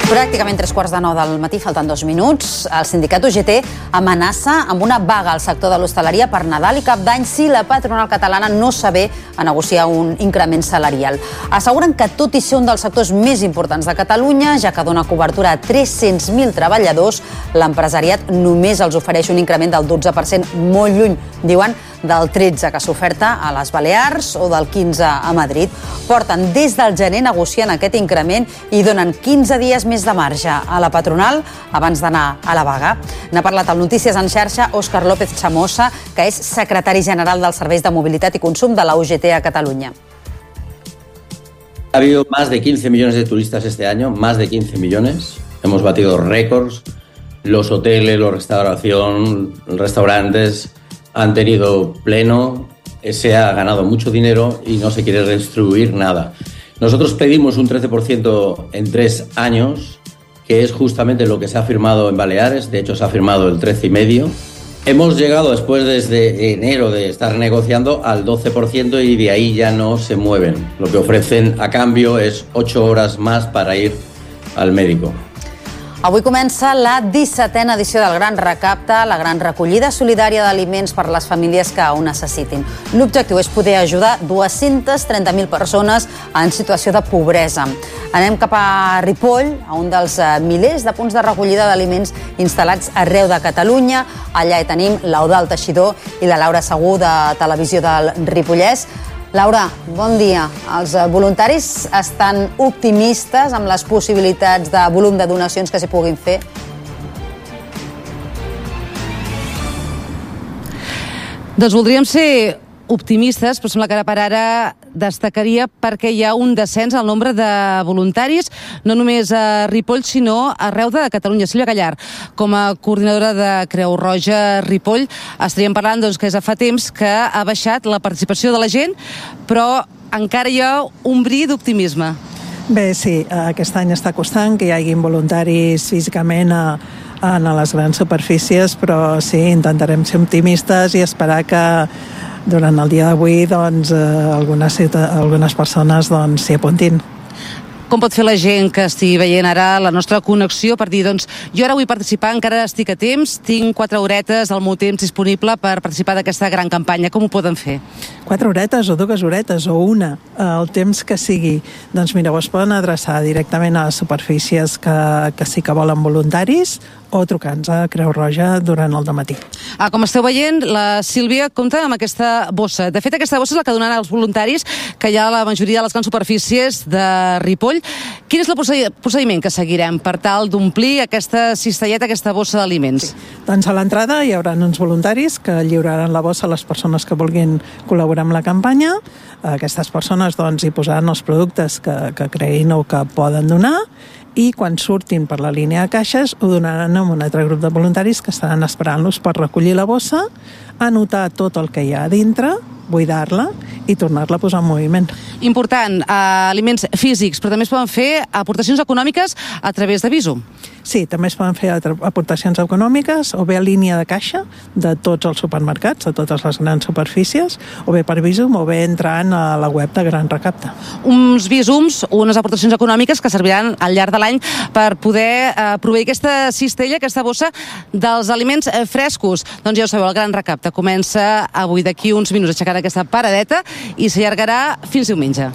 Pràcticament 3:15 del matí, falten 2 minuts. El sindicat UGT amenaça amb una vaga al sector de l'hostaleria per Nadal i Cap d'Any si la patronal catalana no sabe a negociar un increment salarial. Asseguren que tot i ser un dels sectors més importants de Catalunya, ja que dona cobertura a 300.000 treballadors, l'empresariat només els ofereix un increment del 12%, molt lluny, diuen, del 13% que s'oferta a les Balears o del 15% a Madrid. Porten des del gener negociant aquest increment i donen 15 dies més de marge a la patronal abans d'anar a la vaga. N'ha parlat al Notícies en xarxa Òscar López Chamosa, que és secretari general dels Serveis de Mobilitat i Consum de la UGT a Catalunya. Ha habido más de 15 millones de turistas este año, más de 15 millones. Hemos batido récords. Los hoteles, los restaurantes han tenido pleno, se ha ganado mucho dinero y no se quiere redistribuir nada. Nosotros pedimos un 13% en 3 años, que es justamente lo que se ha firmado en Baleares, de hecho se ha firmado el 13,5%. Hemos llegado después desde enero de estar negociando al 12% y de ahí ya no se mueven. Lo que ofrecen a cambio es 8 horas más para ir al médico. Avui comença la 17a edició del Gran Recapte, la gran recollida solidària d'aliments per a les famílies que ho necessitin. L'objectiu és poder ajudar 230.000 persones en situació de pobresa. Anem cap a Ripoll, a un dels milers de punts de recollida d'aliments instal·lats arreu de Catalunya. Allà hi tenim l'Eudald Teixidor i la Laura Segú de Televisió del Ripollès. Laura, bon dia. Els voluntaris estan optimistes amb les possibilitats de volum de donacions que s'hi puguin fer? Doncs voldríem ser optimistes, però sembla que ara per ara destacaria perquè hi ha un descens al nombre de voluntaris, no només a Ripoll, sinó arreu de Catalunya. Sílvia Callar, com a coordinadora de Creu Roja Ripoll, estaríem parlant que és a fa temps que ha baixat la participació de la gent, però encara hi ha un bri d'optimisme. Bé, sí, aquest any està costant que hi hagin voluntaris físicament a les grans superfícies, però sí, intentarem ser optimistes i esperar que durant el dia d'avui algunes persones s'hi apuntin. Com pot fer la gent que estigui veient ara la nostra connexió per dir, jo ara vull participar, encara estic a temps, tinc 4 horetes al meu temps disponible per participar d'aquesta gran campanya. Com ho poden fer? 4 horetes o 2 horetes o una, el temps que sigui. Doncs mireu, es poden adreçar directament a les superfícies que sí que volen voluntaris o trucant a Creu Roja durant el dematí. Com esteu veient, la Sílvia compta amb aquesta bossa. De fet, aquesta bossa és la que donaran als voluntaris que hi ha a la majoria de les grans superfícies de Ripoll. Quin és el procediment que seguirem per tal d'omplir aquesta cistelleta, aquesta bossa d'aliments? Sí. Doncs a l'entrada hi haurà uns voluntaris que lliuraran la bossa a les persones que vulguin col·laborar amb la campanya. Aquestes persones hi posaran els productes que creguin o que poden donar i quan surtin per la línia de caixes ho donaran a un altre grup de voluntaris que estaran esperant-los per recollir la bossa, anotar tot el que hi ha a dintre, buidar-la i tornar-la a posar en moviment. Important, aliments físics, però també es poden fer aportacions econòmiques a través de Bizum. Sí, també es poden fer aportacions econòmiques o bé a línia de caixa de tots els supermercats, de totes les grans superfícies, o bé per Bizum o bé entrant a la web de Gran Recapte. Uns Bizums, unes aportacions econòmiques que serviran al llarg de l'any per poder proveir aquesta cistella, aquesta bossa dels aliments frescos. Doncs ja ho sabeu, el Gran Recapte comença avui d'aquí uns minuts, aixecarà aquesta paradeta i s'allargarà fins diumenge.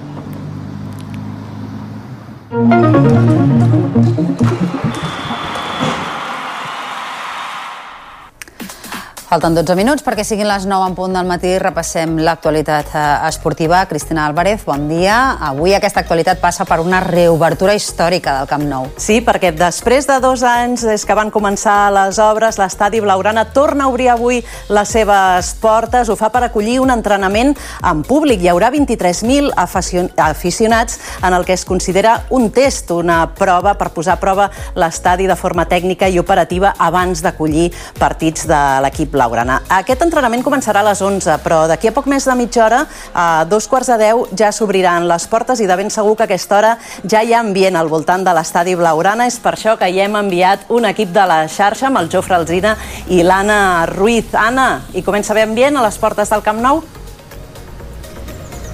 Falten 12 minuts perquè siguin les 9 en punt del matí. Repassem l'actualitat esportiva. Cristina Álvarez, bon dia. Avui aquesta actualitat passa per una reobertura històrica del Camp Nou. Sí, perquè després de 2 anys des que van començar les obres, l'estadi blaugrana torna a obrir avui les seves portes. Ho fa per acollir un entrenament en públic. Hi haurà 23.000 aficionats en el que es considera un test, una prova per posar a prova l'estadi de forma tècnica i operativa abans d'acollir partits de l'equip blaugrana. Aquest entrenament començarà a les 11, però d'aquí a poc més de mitja hora, a 9:45, ja s'obriran les portes i de ben segur que a aquesta hora ja hi ha ambient al voltant de l'estadi blaugrana. És per això que hi hem enviat un equip de la xarxa amb el Jofre Alsina i l'Anna Ruiz. Anna, hi comença a haver ambient a les portes del Camp Nou?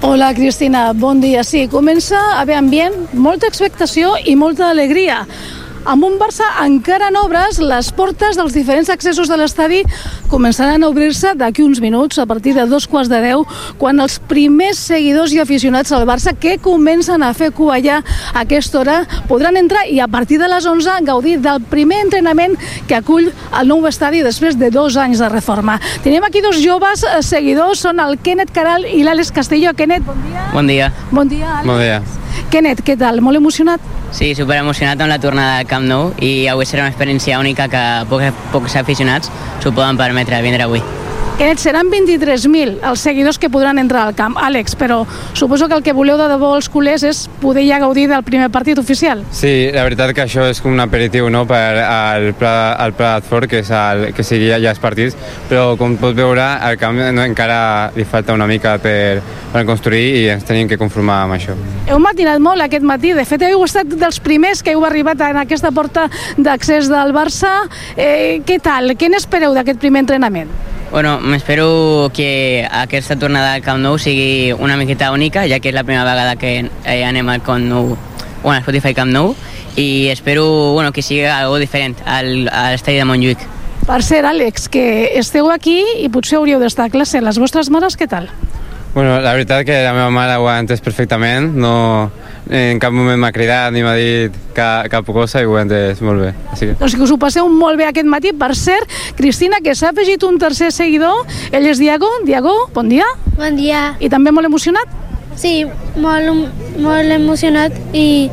Hola, Cristina, bon dia. Sí, comença a haver ambient, molta expectació i molta alegria. Amb un Barça encara en obres, les portes dels diferents accessos de l'estadi començaran a obrir-se d'aquí uns minuts, a partir de 9:15, quan els primers seguidors i aficionats al Barça que comencen a fer cua ja a aquesta hora podran entrar i a partir de les 11 gaudir del primer entrenament que acull el nou estadi després de 2 anys de reforma. Tenim aquí dos joves seguidors, són el Kenneth Caral i l'Àlex Castillo. Kenneth, bon dia. Bon dia. Bon dia, Àlex. Bon dia. Kenneth, què tal? Molt emocionat? Sí, superemocionat amb la tornada al Camp Nou i avui serà una experiència única que pocs aficionats s'ho poden permetre vindre avui. Kenneth, seran 23.000 els seguidors que podran entrar al camp. Àlex, però suposo que el que voleu de debò els culers és poder ja gaudir del primer partit oficial. Sí, la veritat que això és com un aperitiu, no?, per al Pla d'Fort, que sigui ja els partits, però com pot veure, al camp encara li falta una mica per construir i ens tenim que conformar amb això. Heu matinat molt aquest matí, de fet heu estat dels primers que heu arribat en aquesta porta d'accés del Barça. Què tal? Què n'espereu d'aquest primer entrenament? Bueno, m'espero que aquesta tornada al Camp Nou sigui una miqueta única, ja que és la primera vegada que anem al Camp Nou, al Spotify Camp Nou, i espero que sigui algo diferent a l'estadi de Montjuïc. Per cert, Àlex, que esteu aquí i potser hauríeu d'estar a classe. Les vostres mares, què tal? Bueno, la veritat que la meva mare ho ha entès perfectament, no, en cap moment m'ha cridat ni m'ha dit cap cosa i ho ha entès molt bé. Doncs que us ho passeu molt bé aquest matí. Per cert, Cristina, que s'ha afegit un tercer seguidor, ell és Diago. Diago, bon dia. Bon dia. I també molt emocionat? Sí, molt emocionat i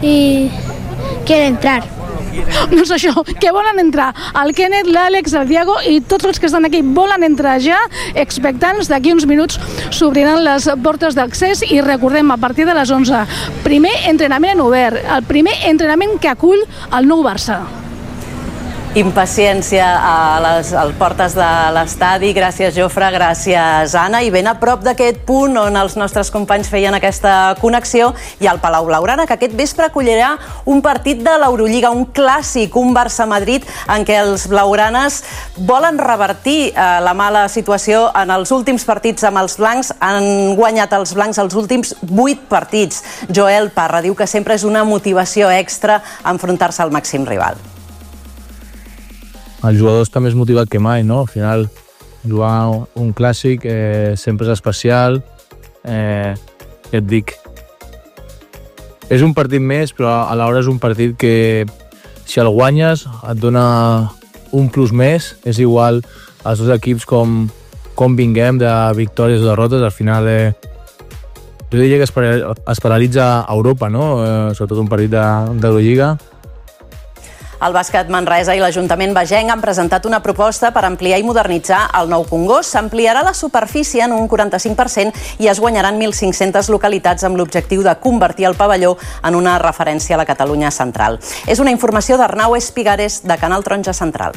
quiero entrar. Doncs això, que volen entrar el Kenneth, l'Àlex, el Diago i tots els que estan aquí volen entrar ja, expectants. D'aquí uns minuts s'obriran les portes d'accés i recordem, a partir de les 11, primer entrenament obert, el primer entrenament que acull el nou Barça. Impaciència a les portes de l'estadi. Gràcies, Jofre, gràcies, Anna. I ben a prop d'aquest punt on els nostres companys feien aquesta connexió hi ha el Palau Blaugrana, que aquest vespre acollirà un partit de l'Eurolliga, un clàssic, un Barça-Madrid, en què els blaugranes volen revertir la mala situació en els últims partits amb els blancs. Han guanyat els blancs els últims 8 partits. Joel Parra diu que sempre és una motivació extra enfrontar-se al màxim rival. El jugador està més motivat que mai, no? Al final, jugar un clàssic sempre és especial. Et dic, és un partit més, però alhora és un partit que si el guanyes et dona un plus més. És igual als dos equips com vinguem de victòries o derrotes. Al final, jo diria que es paralitza a Europa, no? Sobretot un partit d'Eurolliga. El Bàsquet Manresa i l'Ajuntament Bagenc han presentat una proposta per ampliar i modernitzar el nou Congost. S'ampliarà la superfície en un 45% i es guanyaran 1.500 localitats amb l'objectiu de convertir el pavelló en una referència a la Catalunya central. És una informació d'Arnau Espigares, de Canal Taronja Central.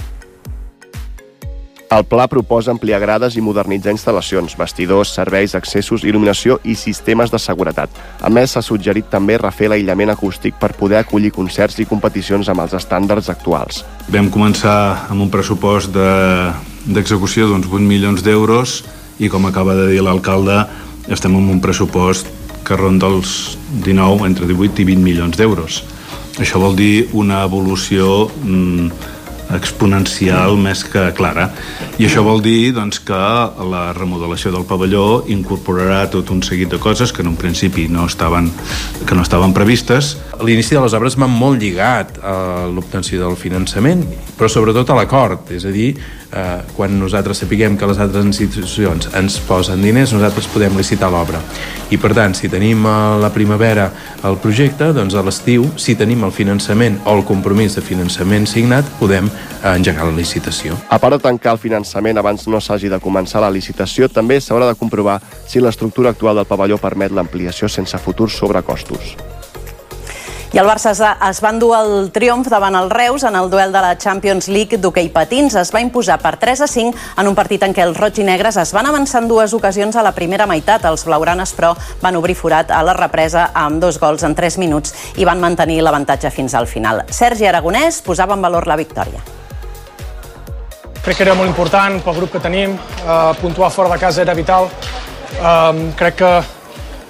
El pla proposa ampliar grades i modernitzar instal·lacions, vestidors, serveis, accessos, il·luminació i sistemes de seguretat. A més, s'ha suggerit també refer l'aïllament acústic per poder acollir concerts i competicions amb els estàndards actuals. Vam començar amb un pressupost d'execució d'uns 8 milions d'euros i, com acaba de dir l'alcalde, estem amb un pressupost que ronda els 19, entre 18 i 20 milions d'euros. Això vol dir una evolució exponencial més que clara. I això vol dir que la remodelació del pavelló incorporarà tot un seguit de coses que en un principi no estaven previstes. L'inici de les obres va molt lligat a l'obtenció del finançament, però sobretot a l'acord, és a dir, quan nosaltres sapiguem que les altres institucions ens posen diners, nosaltres podem licitar l'obra. I per tant, si tenim a la primavera el projecte, doncs a l'estiu, si tenim el finançament o el compromís de finançament signat, podem engegar la licitació. A part de tancar el finançament abans no s'hagi de començar la licitació, també s'haurà de comprovar si l'estructura actual del pavelló permet l'ampliació sense futurs sobrecostos. I el Barça es va endur el triomf davant el Reus en el duel de la Champions League d'hoquei patins. Es va imposar per 3-5 en un partit en què els roig i negres es van avançar en 2 ocasions a la primera meitat. Els blaugranes, però, van obrir forat a la represa amb 2 gols en 3 minuts i van mantenir l'avantatge fins al final. Sergi Aragonès posava en valor la victòria. Crec que era molt important pel grup que tenim, puntuar fora de casa era vital. Crec que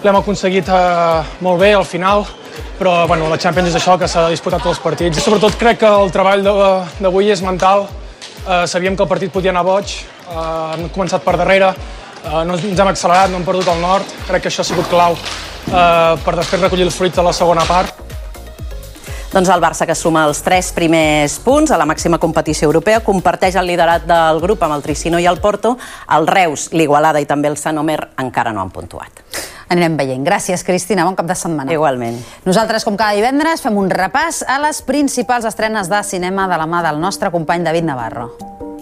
l'hem aconseguit molt bé al final, però la Champions és això, que s'ha disputat tots els partits. I sobretot crec que el treball d'avui és mental. Sabíem que el partit podia anar boig, hem començat per darrere, no ens hem accelerat, no hem perdut el nord. Crec que això ha sigut clau per després recollir els fruits de la segona part. Doncs el Barça, que suma els 3 primers punts a la màxima competició europea, comparteix el liderat del grup amb el Tricino i el Porto. El Reus, l'Igualada i també el Sant Omer encara no han puntuat. Anirem veient. Gràcies, Cristina. Bon cap de setmana. Igualment. Nosaltres, com cada divendres, fem un repàs a les principals estrenes de cinema de la mà del nostre company David Navarro.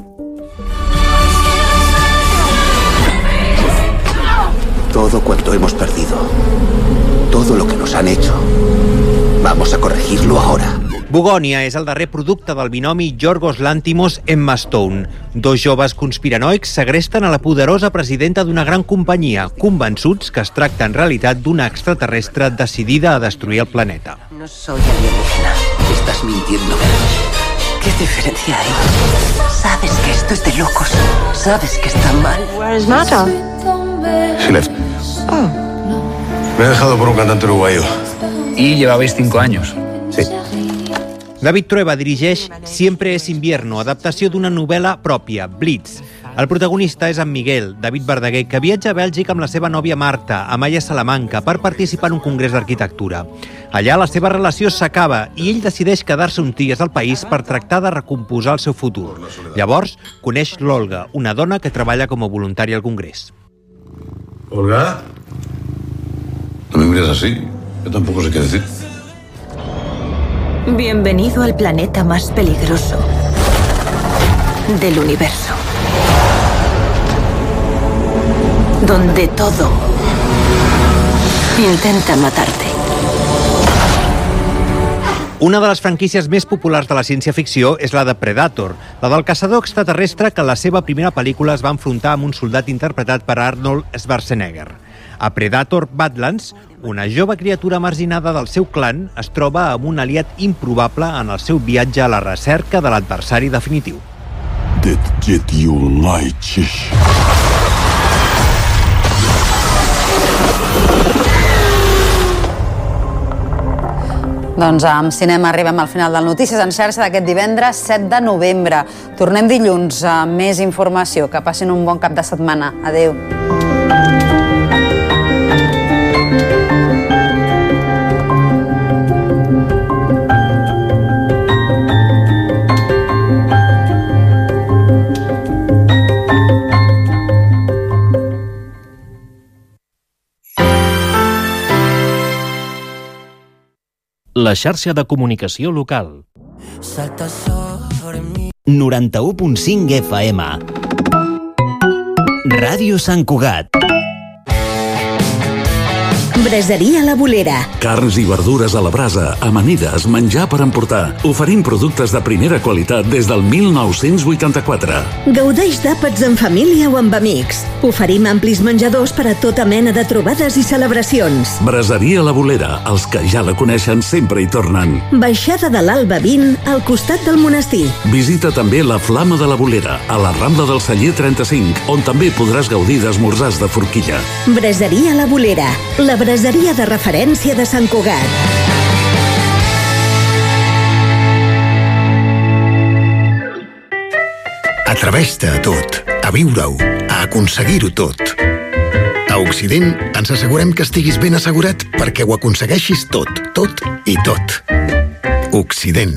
Todo cuanto hemos perdido, todo lo que nos han hecho, vamos a corregirlo ahora. Bugònia és el darrer producte del binomi Yorgos Lanthimos-Emma Stone. 2 joves conspiranoics segresten a la poderosa presidenta d'una gran companyia, convençuts que es tracta en realitat d'una extraterrestre decidida a destruir el planeta. No soy alienígena. Estás mintiéndome. ¿Qué diferencia hay? Sabes que esto es de locos. Sabes que está mal. Where is Mata? She left. Oh. Me he dejado por un cantante uruguayo. Y llevabais 5 años. Sí. David Trueba dirigeix Siempre es invierno, adaptació d'una novel·la pròpia, Blitz. El protagonista és en Miguel, David Verdaguer, que viatja a Bèlgica amb la seva nòvia Marta, Amaya Salamanca, per participar en un congrés d'arquitectura. Allà la seva relació s'acaba i ell decideix quedar-se uns dies al país per tractar de recomposar el seu futur. Llavors, coneix l'Olga, una dona que treballa com a voluntària al congrés. ¿Olga? No me mires así. Yo tampoco sé qué decir. Bienvenido al planeta más peligroso del universo. Donde todo intenta matarte. Una de les franquícies més populars de la ciència-ficció és la de Predator, la del caçador extraterrestre que en la seva primera pel·lícula es va enfrontar amb un soldat interpretat per Arnold Schwarzenegger. A Predator Badlands, una jove criatura marginada del seu clan es troba amb un aliat improbable en el seu viatge a la recerca de l'adversari definitiu. Doncs amb cinema arribem al final del Notícies en xarxa d'aquest divendres 7 de novembre. Tornem dilluns amb més informació. Que passin un bon cap de setmana. Adéu. La xarxa de comunicació local. 91.5 FM. Ràdio Sant Cugat. Braseria La Bolera. Carns i verdures a la brasa, amanides, menjar per emportar. Oferim productes de primera qualitat des del 1984. Gaudeix d'àpats en família o amb amics. Oferim amplis menjadors per a tota mena de trobades i celebracions. Braseria La Bolera. Els que ja la coneixen sempre hi tornen. Baixada de l'Alba 20, al costat del monestir. Visita també la Flama de la Bolera, a la Rambla del Celler 35, on també podràs gaudir d'esmorzars de forquilla. Braseria La Bolera. La braseria de referència de Sant Cugat. Atreveix-te a tot, a viure-ho, a aconseguir-ho tot. A Occident ens assegurem que estiguis ben assegurat perquè ho aconsegueixis tot, tot i tot. Occident.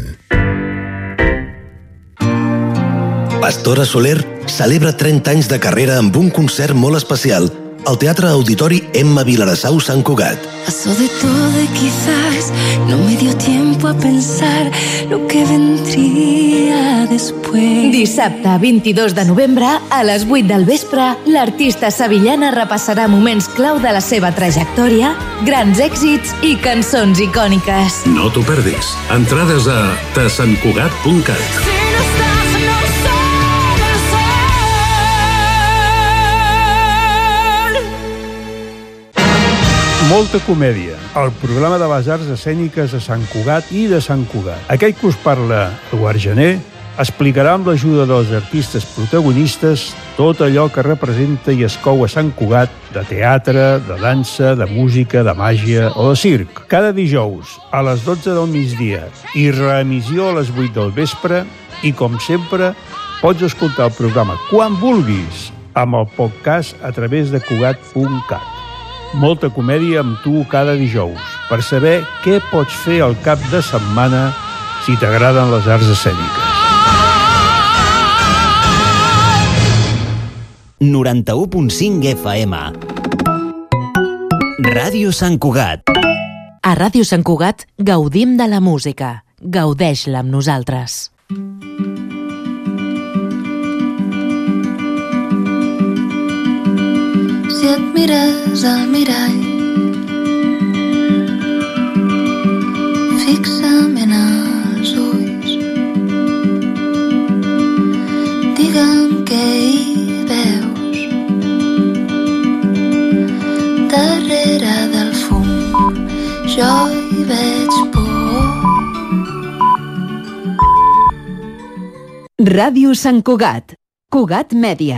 Pastora Soler celebra 30 anys de carrera amb un concert molt especial al Teatre Auditori Emma Vilarassau Sant Cugat. Pasó de todo y quizás no me dio tiempo a pensar lo que vendría después. Dissabte 22 de novembre, a les 8 del vespre, l'artista sevillana repassarà moments clau de la seva trajectòria, grans èxits i cançons icòniques. No t'ho perdis. Entrades a tasantcugat.cat. Molta comèdia, el programa de les arts escèniques de Sant Cugat i de Sant Cugat. Aquell que us parla, Eduard Gené, explicarà amb l'ajuda dels artistes protagonistes tot allò que representa i es cou a Sant Cugat de teatre, de dansa, de música, de màgia o de circ. Cada dijous a les 12 del migdia i reemissió a les 8 del vespre i, com sempre, pots escoltar el programa quan vulguis amb el podcast a través de Cugat.cat. Molta comèdia amb tu cada dijous per saber què pots fer al cap de setmana si t'agraden les arts escèniques. 91.5 FM. Ràdio Sant Cugat. A Ràdio Sant Cugat gaudim de la música. Gaudeix-la amb nosaltres. Si et mires al mirall, fixament als ulls, digue'm què hi veus darrere del fum. Jo hi veig por. Ràdio Sant Cugat. Cugat Mèdia.